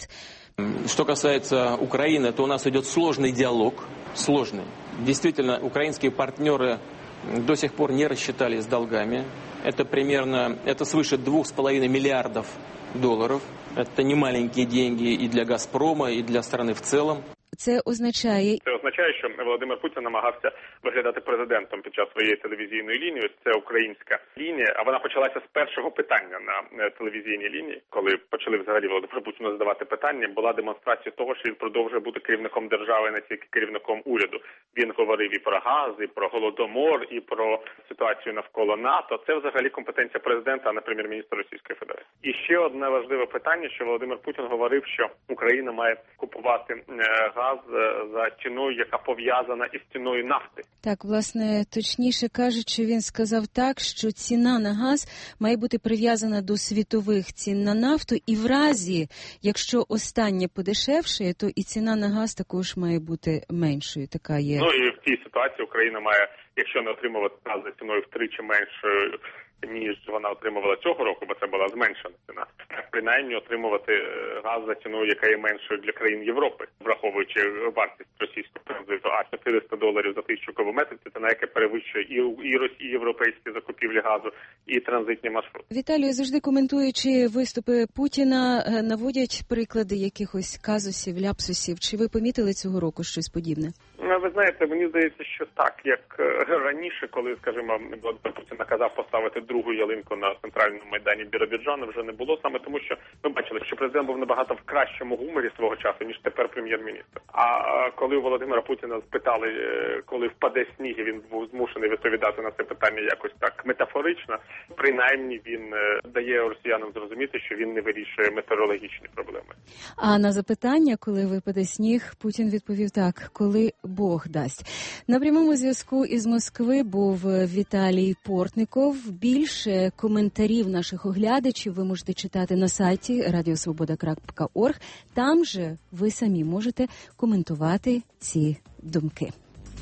Что касается Украины, то у нас идет сложный диалог, сложный. Действительно, украинские партнеры до сих пор не рассчитались с долгами. Это свыше 2,5 миллиардов долларов. Это не маленькие деньги и для «Газпрома», и для страны в целом. Це означає, що Володимир Путін намагався виглядати президентом під час своєї телевізійної лінії. Ось це українська лінія, а вона почалася з першого питання на телевізійній лінії. Коли почали взагалі Володимиру Путіну задавати питання, була демонстрація того, що він продовжує бути керівником держави, не тільки керівником уряду. Він говорив і про газ, і про Голодомор, і про ситуацію навколо НАТО. Це взагалі компетенція президента, а не прем'єр-міністра Російської Федерації. І ще одне важливе питання, що Володимир Путін говорив, що Україна має купувати газ за ціною, яка пов'язана із ціною нафти. Так, власне, точніше кажучи, він сказав так, що ціна на газ має бути прив'язана до світових цін на нафту, і в разі, якщо останнє подешевшає, то і ціна на газ також має бути меншою. Така є. Ну і в цій ситуації Україна має, якщо не отримувати газ за ціною втричі меншою, ніж вона отримувала цього року, бо це була зменшена ціна, принаймні отримувати газ за ціною, яка є меншою для країн Європи, враховуючи вартість російського транзиту, а $400 за 1000 кубометрів – це ціна, яка перевищує і європейські закупівлі газу, і транзитні маршрути. Віталію, завжди коментуючи виступи Путіна, наводять приклади якихось казусів, ляпсусів. Чи ви помітили цього року щось подібне? Ви знаєте, мені здається, що так, як раніше, коли, скажімо, Володимир Путін наказав поставити другу ялинку на центральному майдані Біробіджану, вже не було, саме тому, що ми бачили, що президент був набагато в кращому гуморі свого часу, ніж тепер прем'єр-міністр. А коли у Володимира Путіна спитали, коли впаде сніг, і він був змушений відповідати на це питання якось так метафорично, принаймні він дає росіянам зрозуміти, що він не вирішує метеорологічні проблеми. А на запитання, коли випаде сніг, Путін відповів так: коли Бог дасть. На прямому зв'язку із Москви був Віталій Портников. Більше коментарів наших оглядачів ви можете читати на сайті radiosvoboda.org. Там же ви самі можете коментувати ці думки.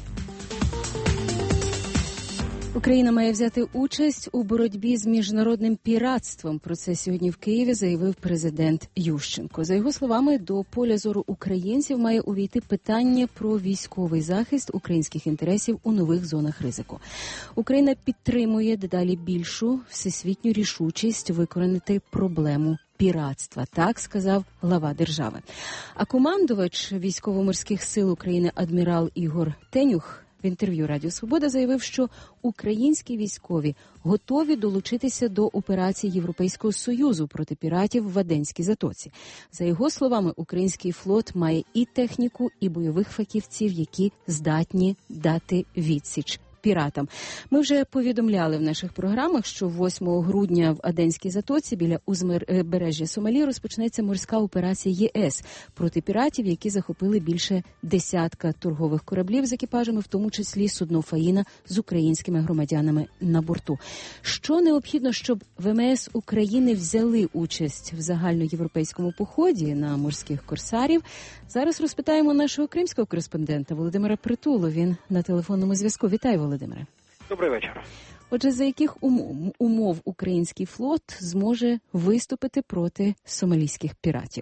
Україна має взяти участь у боротьбі з міжнародним піратством. Про це сьогодні в Києві заявив президент Ющенко. За його словами, до поля зору українців має увійти питання про військовий захист українських інтересів у нових зонах ризику. Україна підтримує дедалі більшу всесвітню рішучість викоренити проблему піратства, так сказав глава держави. А командувач військово-морських сил України адмірал Ігор Тенюх в інтерв'ю Радіо Свобода заявив, що українські військові готові долучитися до операції Європейського Союзу проти піратів в Аденській затоці. За його словами, український флот має і техніку, і бойових фахівців, які здатні дати відсіч піратам. Ми вже повідомляли в наших програмах, що 8 грудня в Аденській затоці біля узбережжя Сомалі розпочнеться морська операція ЄС проти піратів, які захопили більше десятка торгових кораблів з екіпажами, в тому числі судно «Фаїна» з українськими громадянами на борту. Що необхідно, щоб ВМС України взяли участь в загальноєвропейському поході на морських корсарів? Зараз розпитаємо нашого кримського кореспондента Володимира Притулу. Він на телефонному зв'язку. Вітаю, Володимире. Добрий вечір. Отже, за яких умов український флот зможе виступити проти сомалійських піратів?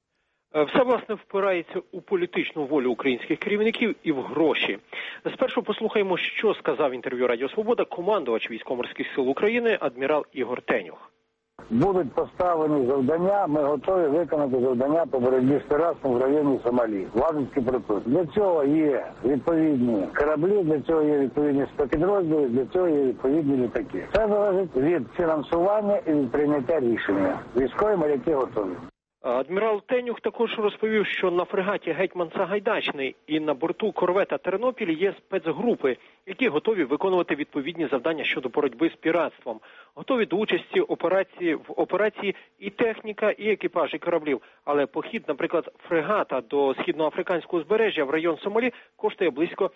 Все, власне, впирається у політичну волю українських керівників і в гроші. Спершу послухаємо, що сказав в інтерв'ю Радіо Свобода командувач військово-морських сил України адмірал Ігор Тенюх. Будуть поставлені завдання, ми готові виконати завдання по боротьбі з піратством в районі Сомалі, в Аденській протоці. Для цього є відповідні кораблі, для цього є відповідні спецпідрозділи, для цього є відповідні літаки. Це залежить від фінансування і від прийняття рішення. Військові моряки готові. Адмірал Тенюх також розповів, що на фрегаті «Гетьман Сагайдачний» і на борту корвета «Тернопіль» є спецгрупи, які готові виконувати відповідні завдання щодо боротьби з піратством. Готові до участі в операції і техніка, і екіпажі кораблів. Але похід, наприклад, фрегата до східноафриканського узбережжя в район Сомалі коштує близько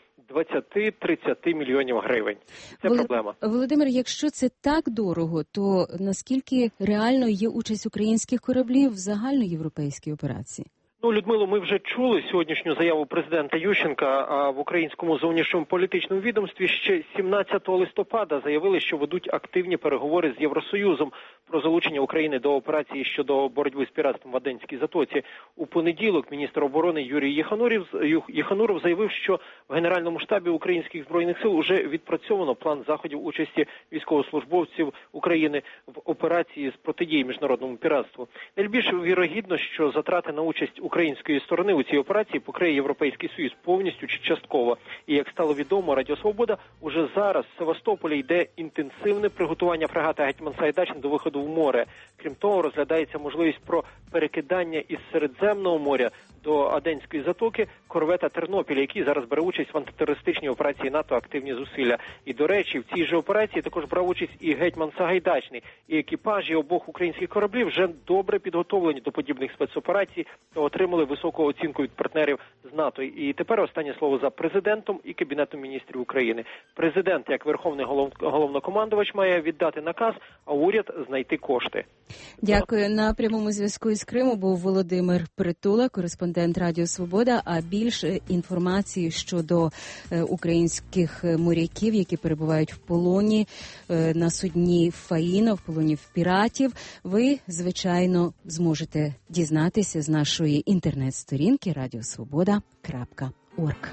20-30 мільйонів гривень. Це проблема. Володимир, якщо це так дорого, то наскільки реально є участь українських кораблів в загальноєвропейській операції? Людмило, ми вже чули сьогоднішню заяву президента Ющенка в українському зовнішньому політичному відомстві. Ще 17 листопада заявили, що ведуть активні переговори з Євросоюзом про залучення України до операції щодо боротьби з піратством в Аденській затоці. У понеділок міністр оборони Юрій Єхануров заявив, що в Генеральному штабі українських збройних сил уже відпрацьовано план заходів участі військовослужбовців України в операції з протидії міжнародному піратству. Найбільш вірогідно, що затрати на участь української сторони у цій операції покриє Європейський Союз повністю чи частково. І, як стало відомо, Радіо Свобода, уже зараз в Севастополі йде інтенсивне приготування фрегата «Гетьман Сагайдачний» до виходу в море. Крім того, розглядається можливість про перекидання із Середземного моря до Аденської затоки корвета «Тернопіль», який зараз бере участь в антитерористичній операції НАТО «Активні зусилля». І, до речі, в цій же операції також брав участь і «Гетьман Сагайдачний». І екіпажі обох українських кораблів вже добре підготовлені до подібних спецоперацій та отримали високу оцінку від партнерів з НАТО. І тепер останнє слово за президентом і Кабінетом міністрів України. Президент, як верховний головнокомандувач, має віддати наказ, а уряд знайти кошти. Дякую. На прямому зв'язку із Криму був Володимир Притула, кореспондент Радіо Свобода. А більше інформації щодо українських моряків, які перебувають в полоні на судні «Фаїна», в полоні в піратів, ви, звичайно, зможете дізнатися з нашої інтернет-сторінки radiosvoboda.org.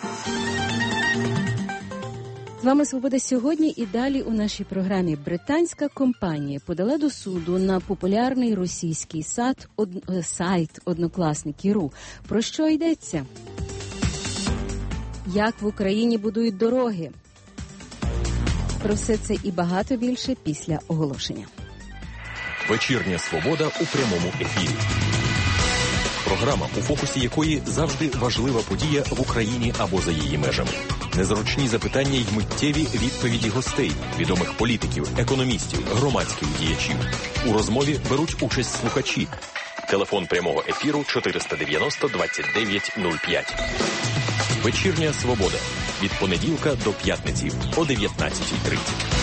З вами «Свобода сьогодні» і далі у нашій програмі. Британська компанія подала до суду на популярний російський сайт «Однокласники.ру». Про що йдеться? як в Україні будують дороги. Про все це і багато більше після оголошення. Вечірня свобода у прямому ефірі. Програма, у фокусі якої завжди важлива подія в Україні або за її межами. Незручні запитання й миттєві відповіді гостей, відомих політиків, економістів, громадських діячів. У розмові беруть участь слухачі. Телефон прямого ефіру 490 29 05. Вечірня свобода. Від понеділка до п'ятниці о 19:30.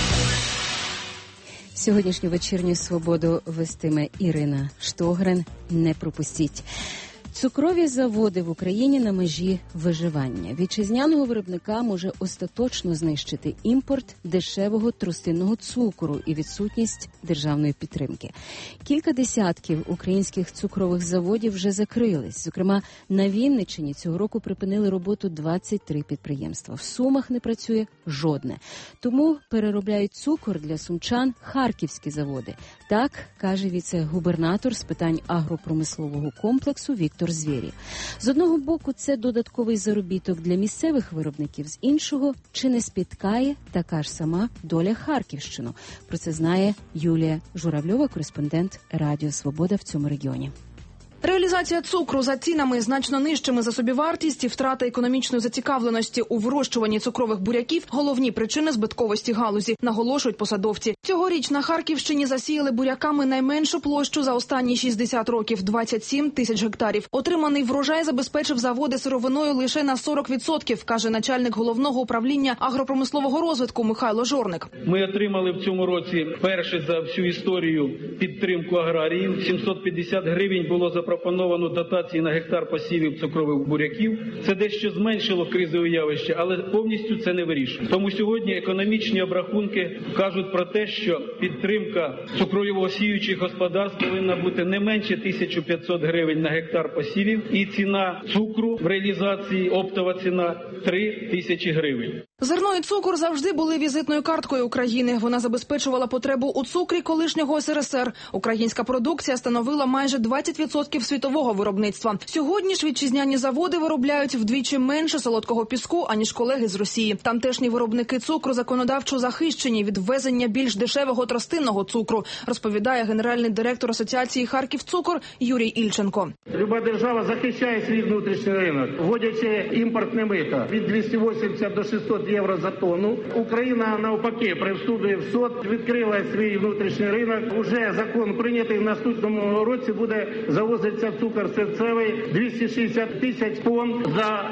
Сьогоднішню вечірню свободу вестиме Ірина Штогрен. Не пропустіть. Цукрові заводи в Україні на межі виживання. Вітчизняного виробника може остаточно знищити імпорт дешевого тростинного цукру і відсутність державної підтримки. Кілька десятків українських цукрових заводів вже закрились. Зокрема, на Вінниччині цього року припинили роботу 23 підприємства. В Сумах не працює жодне. Тому переробляють цукор для сумчан харківські заводи. Так, каже віце-губернатор з питань агропромислового комплексу Віктор Звєрєв. З одного боку, це додатковий заробіток для місцевих виробників, з іншого, чи не спіткає така ж сама доля Харківщину. Про це знає Юлія Журавльова, кореспондент Радіо Свобода в цьому регіоні. Реалізація цукру за цінами значно нижчими за собівартість і втрата економічної зацікавленості у вирощуванні цукрових буряків – головні причини збитковості галузі, наголошують посадовці. Цьогоріч на Харківщині засіяли буряками найменшу площу за останні 60 років – 27 тисяч гектарів. Отриманий врожай забезпечив заводи сировиною лише на 40%, каже начальник головного управління агропромислового розвитку Михайло Жорник. Ми отримали в цьому році перше за всю історію підтримку аграріїв. 750 гривень було запропоновано дотації на гектар посівів цукрових буряків. Це дещо зменшило кризове явище, але повністю це не вирішує. Тому сьогодні економічні обрахунки кажуть про те, що підтримка цукровосіючих господарств повинна бути не менше 1500 гривень на гектар посівів і ціна цукру в реалізації, оптова ціна, 3000 гривень. Зерно і цукор завжди були візитною карткою України. Вона забезпечувала потребу у цукрі колишнього СРСР. Українська продукція становила майже 20% світового виробництва. Сьогодні ж вітчизняні заводи виробляють вдвічі менше солодкого піску, аніж колеги з Росії. Тамтешні виробники цукру законодавчо захищені від ввезення більш дешевого тростинного цукру, розповідає генеральний директор Асоціації «Харківцукор» Юрій Ільченко. Люба держава захищає свій внутрішній ринок, вводячи імпортне мито від 280 до 600 євро за тонну. Україна, навпаки, при вступі в СОТ відкрила свій внутрішній ринок. Уже закон прийнятий, в наступному році буде завозиться цукор серцевий 260 тисяч тонн за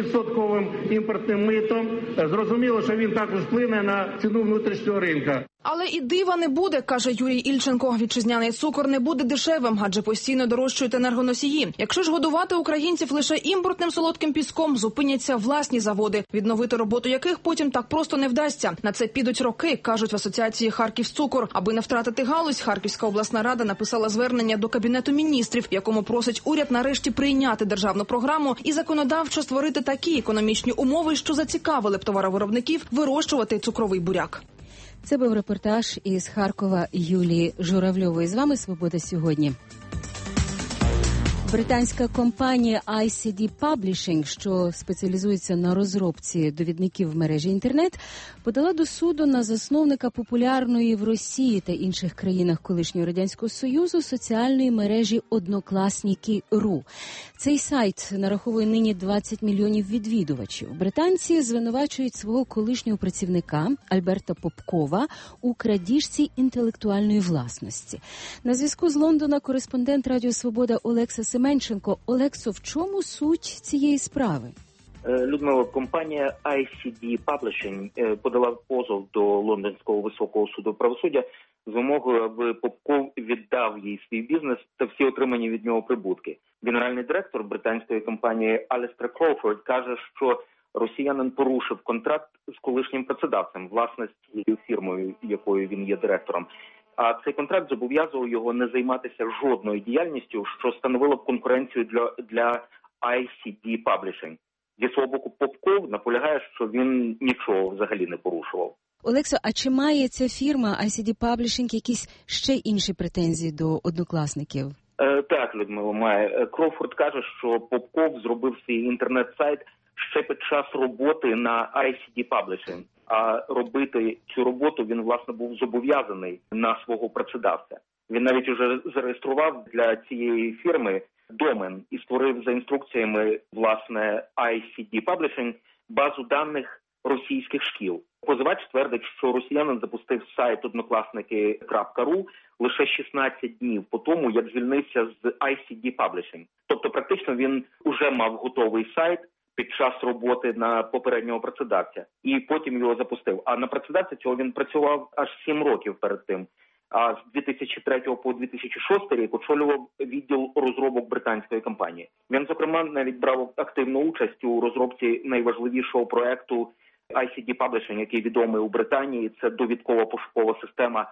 2% імпортним митом. Зрозуміло, що він також вплине на ціну внутрішнього ринку. Але і дива не буде, каже Юрій Ільченко. Вітчизняний цукор не буде дешевим, адже постійно дорожчають енергоносії. Якщо ж годувати українців лише імпортним солодким піском, зупиняться власні заводи, відновити роботу яких потім так просто не вдасться. На це підуть роки, кажуть в Асоціації «Харківцукор». Аби не втратити галузь, Харківська обласна рада написала звернення до Кабінету міністрів, в якому просить уряд нарешті прийняти державну програму і законодавчо створити такі економічні умови, що зацікавили б товаровиробників вирощувати цукровий буряк. Це був репортаж із Харкова Юлії Журавльової. З вами «Свобода сьогодні». Британська компанія ICD Publishing, що спеціалізується на розробці довідників в мережі інтернет, подала до суду на засновника популярної в Росії та інших країнах колишнього Радянського Союзу соціальної мережі «Однокласники.ру». Цей сайт нараховує нині 20 мільйонів відвідувачів. Британці звинувачують свого колишнього працівника Альберта Попкова у крадіжці інтелектуальної власності. На зв'язку з Лондона кореспондент Радіо Свобода Олекса Семенченко. Олексо, в чому суть цієї справи? Людмила, компанія ICD Publishing подала позов до Лондонського високого суду правосуддя з вимогою, аби Попков віддав їй свій бізнес та всі отримані від нього прибутки. Генеральний директор британської компанії Алістер Кроуфорд каже, що росіянин порушив контракт з колишнім працедавцем, власності фірмою, якою він є директором. А цей контракт зобов'язував його не займатися жодною діяльністю, що становило б конкуренцію для ICD Publishing. Зі свого боку, Попков наполягає, що він нічого взагалі не порушував. Олексо, а чи має ця фірма ICD Publishing якісь ще інші претензії до однокласників? Так, Людмила, має. Кроуфорд каже, що Попков зробив свій інтернет-сайт ще під час роботи на ICD Publishing. А робити цю роботу він, власне, був зобов'язаний на свого працедавця. Він навіть уже зареєстрував для цієї фірми домен і створив за інструкціями, власне, ICD Publishing базу даних російських шкіл. Позивач твердить, що росіянин запустив сайт однокласники.ру лише 16 днів по тому, як звільнився з ICD Publishing. Тобто практично він уже мав готовий сайт під час роботи на попереднього працедавця і потім його запустив. А на працедавця цього він працював аж 7 років перед тим. А з 2003 по 2006 рік очолював відділ розробок британської компанії. Він, зокрема, навіть брав активну участь у розробці найважливішого проекту ICD Publishing, який відомий у Британії. Це довідкова пошукова система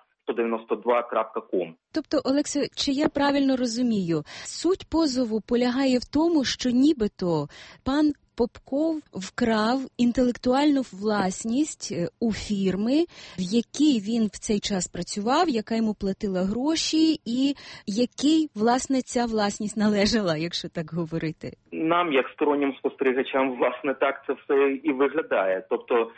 192.com. Тобто, Олексію, чи я правильно розумію, суть позову полягає в тому, що нібито пан Попков вкрав інтелектуальну власність у фірми, в якій він в цей час працював, яка йому платила гроші і якій, власне, ця власність належала, якщо так говорити? Нам, як стороннім спостерігачам, власне, так це все і виглядає. Тобто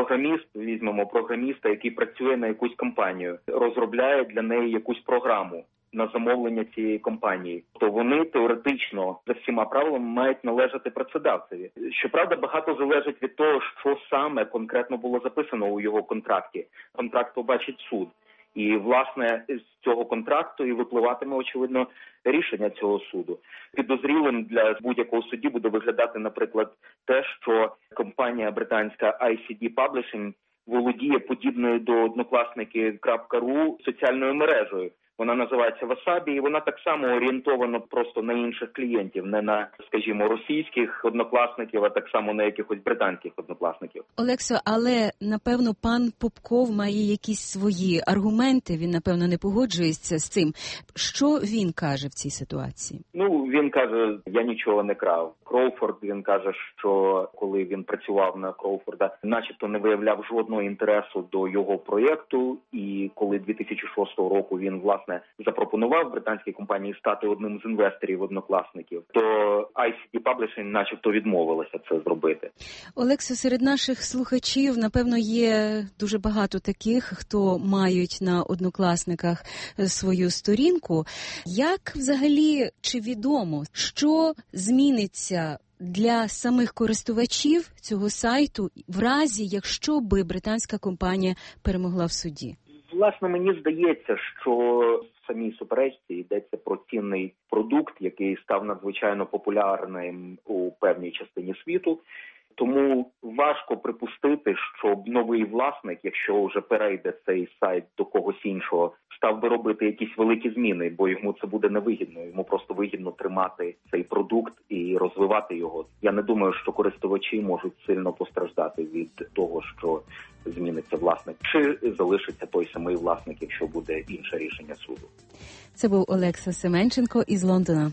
візьмемо програміста, який працює на якусь компанію, розробляє для неї якусь програму на замовлення цієї компанії, то вони теоретично за всіма правилами мають належати працедавцеві. Щоправда, багато залежить від того, що саме конкретно було записано у його контракті. Контракт побачить суд. І, власне, з цього контракту і випливатиме, очевидно, рішення цього суду. Підозрілим для будь-якого судді буде виглядати, наприклад, те, що компанія британська ICD Publishing володіє подібною до однокласники.ру соціальною мережею. Вона називається Wasabi, і вона так само орієнтована просто на інших клієнтів, не на, скажімо, російських однокласників, а так само на якихось британських однокласників. Олексо, але, напевно, пан Попков має якісь свої аргументи, він, напевно, не погоджується з цим. Що він каже в цій ситуації? Він каже, я нічого не крав. Кроуфорд, він каже, що коли він працював на Кроуфорда, начебто не виявляв жодного інтересу до його проєкту, і коли 2006 року він, власне, запропонував британській компанії стати одним з інвесторів однокласників, то ICD Publishing начебто відмовилася це зробити. Олексо, серед наших слухачів, напевно, є дуже багато таких, хто мають на однокласниках свою сторінку. Як взагалі, чи відомо, що зміниться для самих користувачів цього сайту в разі, якщо би британська компанія перемогла в суді? Власне, мені здається, що в самій суперечці йдеться про цінний продукт, який став надзвичайно популярним у певній частині світу. Тому важко припустити, щоб новий власник, якщо вже перейде цей сайт до когось іншого, став би робити якісь великі зміни, бо йому це буде невигідно. Йому просто вигідно тримати цей продукт і розвивати його. Я не думаю, що користувачі можуть сильно постраждати від того, що зміниться власник. Чи залишиться той самий власник, якщо буде інше рішення суду. Це був Олекса Семенченко із Лондона.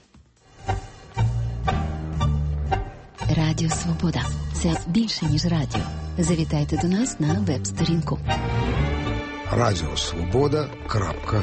Радіо Свобода. Це більше, ніж радіо. Завітайте до нас на веб-сторінку. Радіосвобода.ua.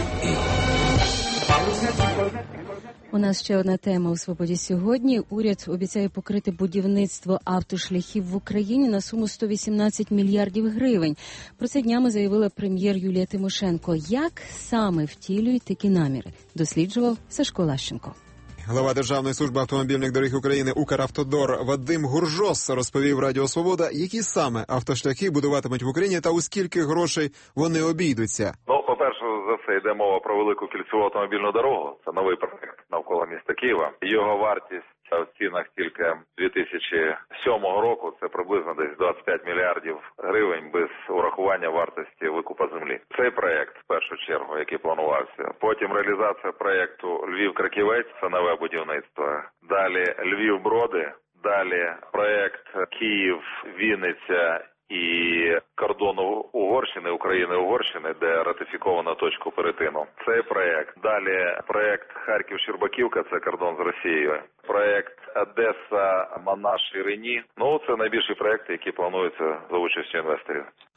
У нас ще одна тема у «Свободі» сьогодні. Уряд обіцяє покрити будівництво автошляхів в Україні на суму 118 мільярдів гривень. Про це днями заявила прем'єр Юлія Тимошенко. Як саме втілюють такі наміри? Досліджував Сашко Лащенко. Глава Державної служби автомобільних доріг України «Укравтодор» Вадим Гуржос розповів Радіо Свобода, які саме автошляхи будуватимуть в Україні та у скільки грошей вони обійдуться. По-перше, за це йде мова про велику кільцеву автомобільну дорогу. Це новий проект навколо міста Києва. Його вартість в цінах тільки 2007 року це приблизно десь 25 мільярдів гривень без урахування вартості викупа землі. Цей проект, в першу чергу, який планувався. Потім реалізація проекту Львів-Краківець, це нове будівництво. Далі Львів-Броди, далі проект Київ-Вінниця і кордону Угорщини, України-Угорщини, де ратифіковано точку перетину. Цей проект. Далі проект Харків-Щербаківка, це кордон з Росією. Проект Одеса-Манаш-Ірині. Це найбільші проекти, які плануються за участю інвесторів.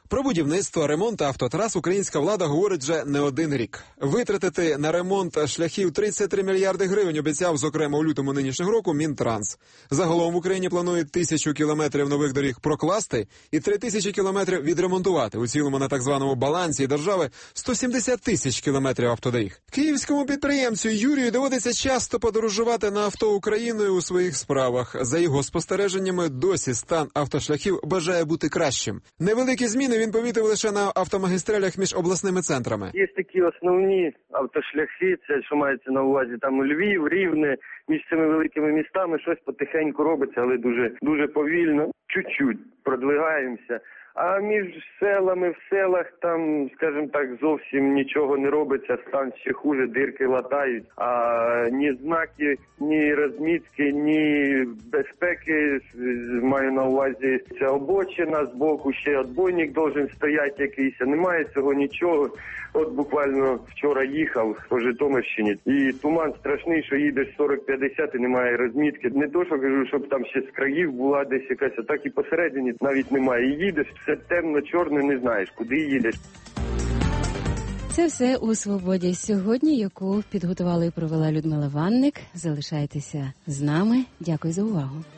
Про будівництво, ремонт автотрас українська влада говорить вже не один рік. Витратити на ремонт шляхів 33 мільярди гривень обіцяв, зокрема, у лютому нинішнього року Мінтранс. Загалом в Україні планують 1000 кілометрів нових доріг прокласти і 3000 кілометрів відремонтувати. У цілому на так званому балансі держави 170 тисяч кілометрів автодоріг. Київському підприємцю Юрію доводиться часто подорожувати на авто Україною у своїх справах. За його спостереженнями, досі стан автошляхів бажає бути кращим. Невеликі зміни він помітив лише на автомагістралях між обласними центрами. Є такі основні автошляхи, це що мається на увазі там Львів, Рівне, між цими великими містами щось потихеньку робиться, але дуже повільно, чуть-чуть продвигаємося. А між селами, в селах там, скажімо так, зовсім нічого не робиться, стан ще хуже, дирки латають. А ні знаки, ні розмітки, ні безпеки, маю на увазі ця обочина, збоку ще отбойник должен стояти якийсь, а немає цього нічого. От буквально вчора їхав по Житомирщині, і туман страшний, що їдеш 40-50 і немає розмітки. Не то, що кажу, щоб там ще з країв була десь якась, а так і посередині навіть немає. І їдеш, все темно-чорне, не знаєш, куди їдеш. Це все у «Свободі» сьогодні, яку підготувала і провела Людмила Ванник. Залишайтеся з нами. Дякую за увагу.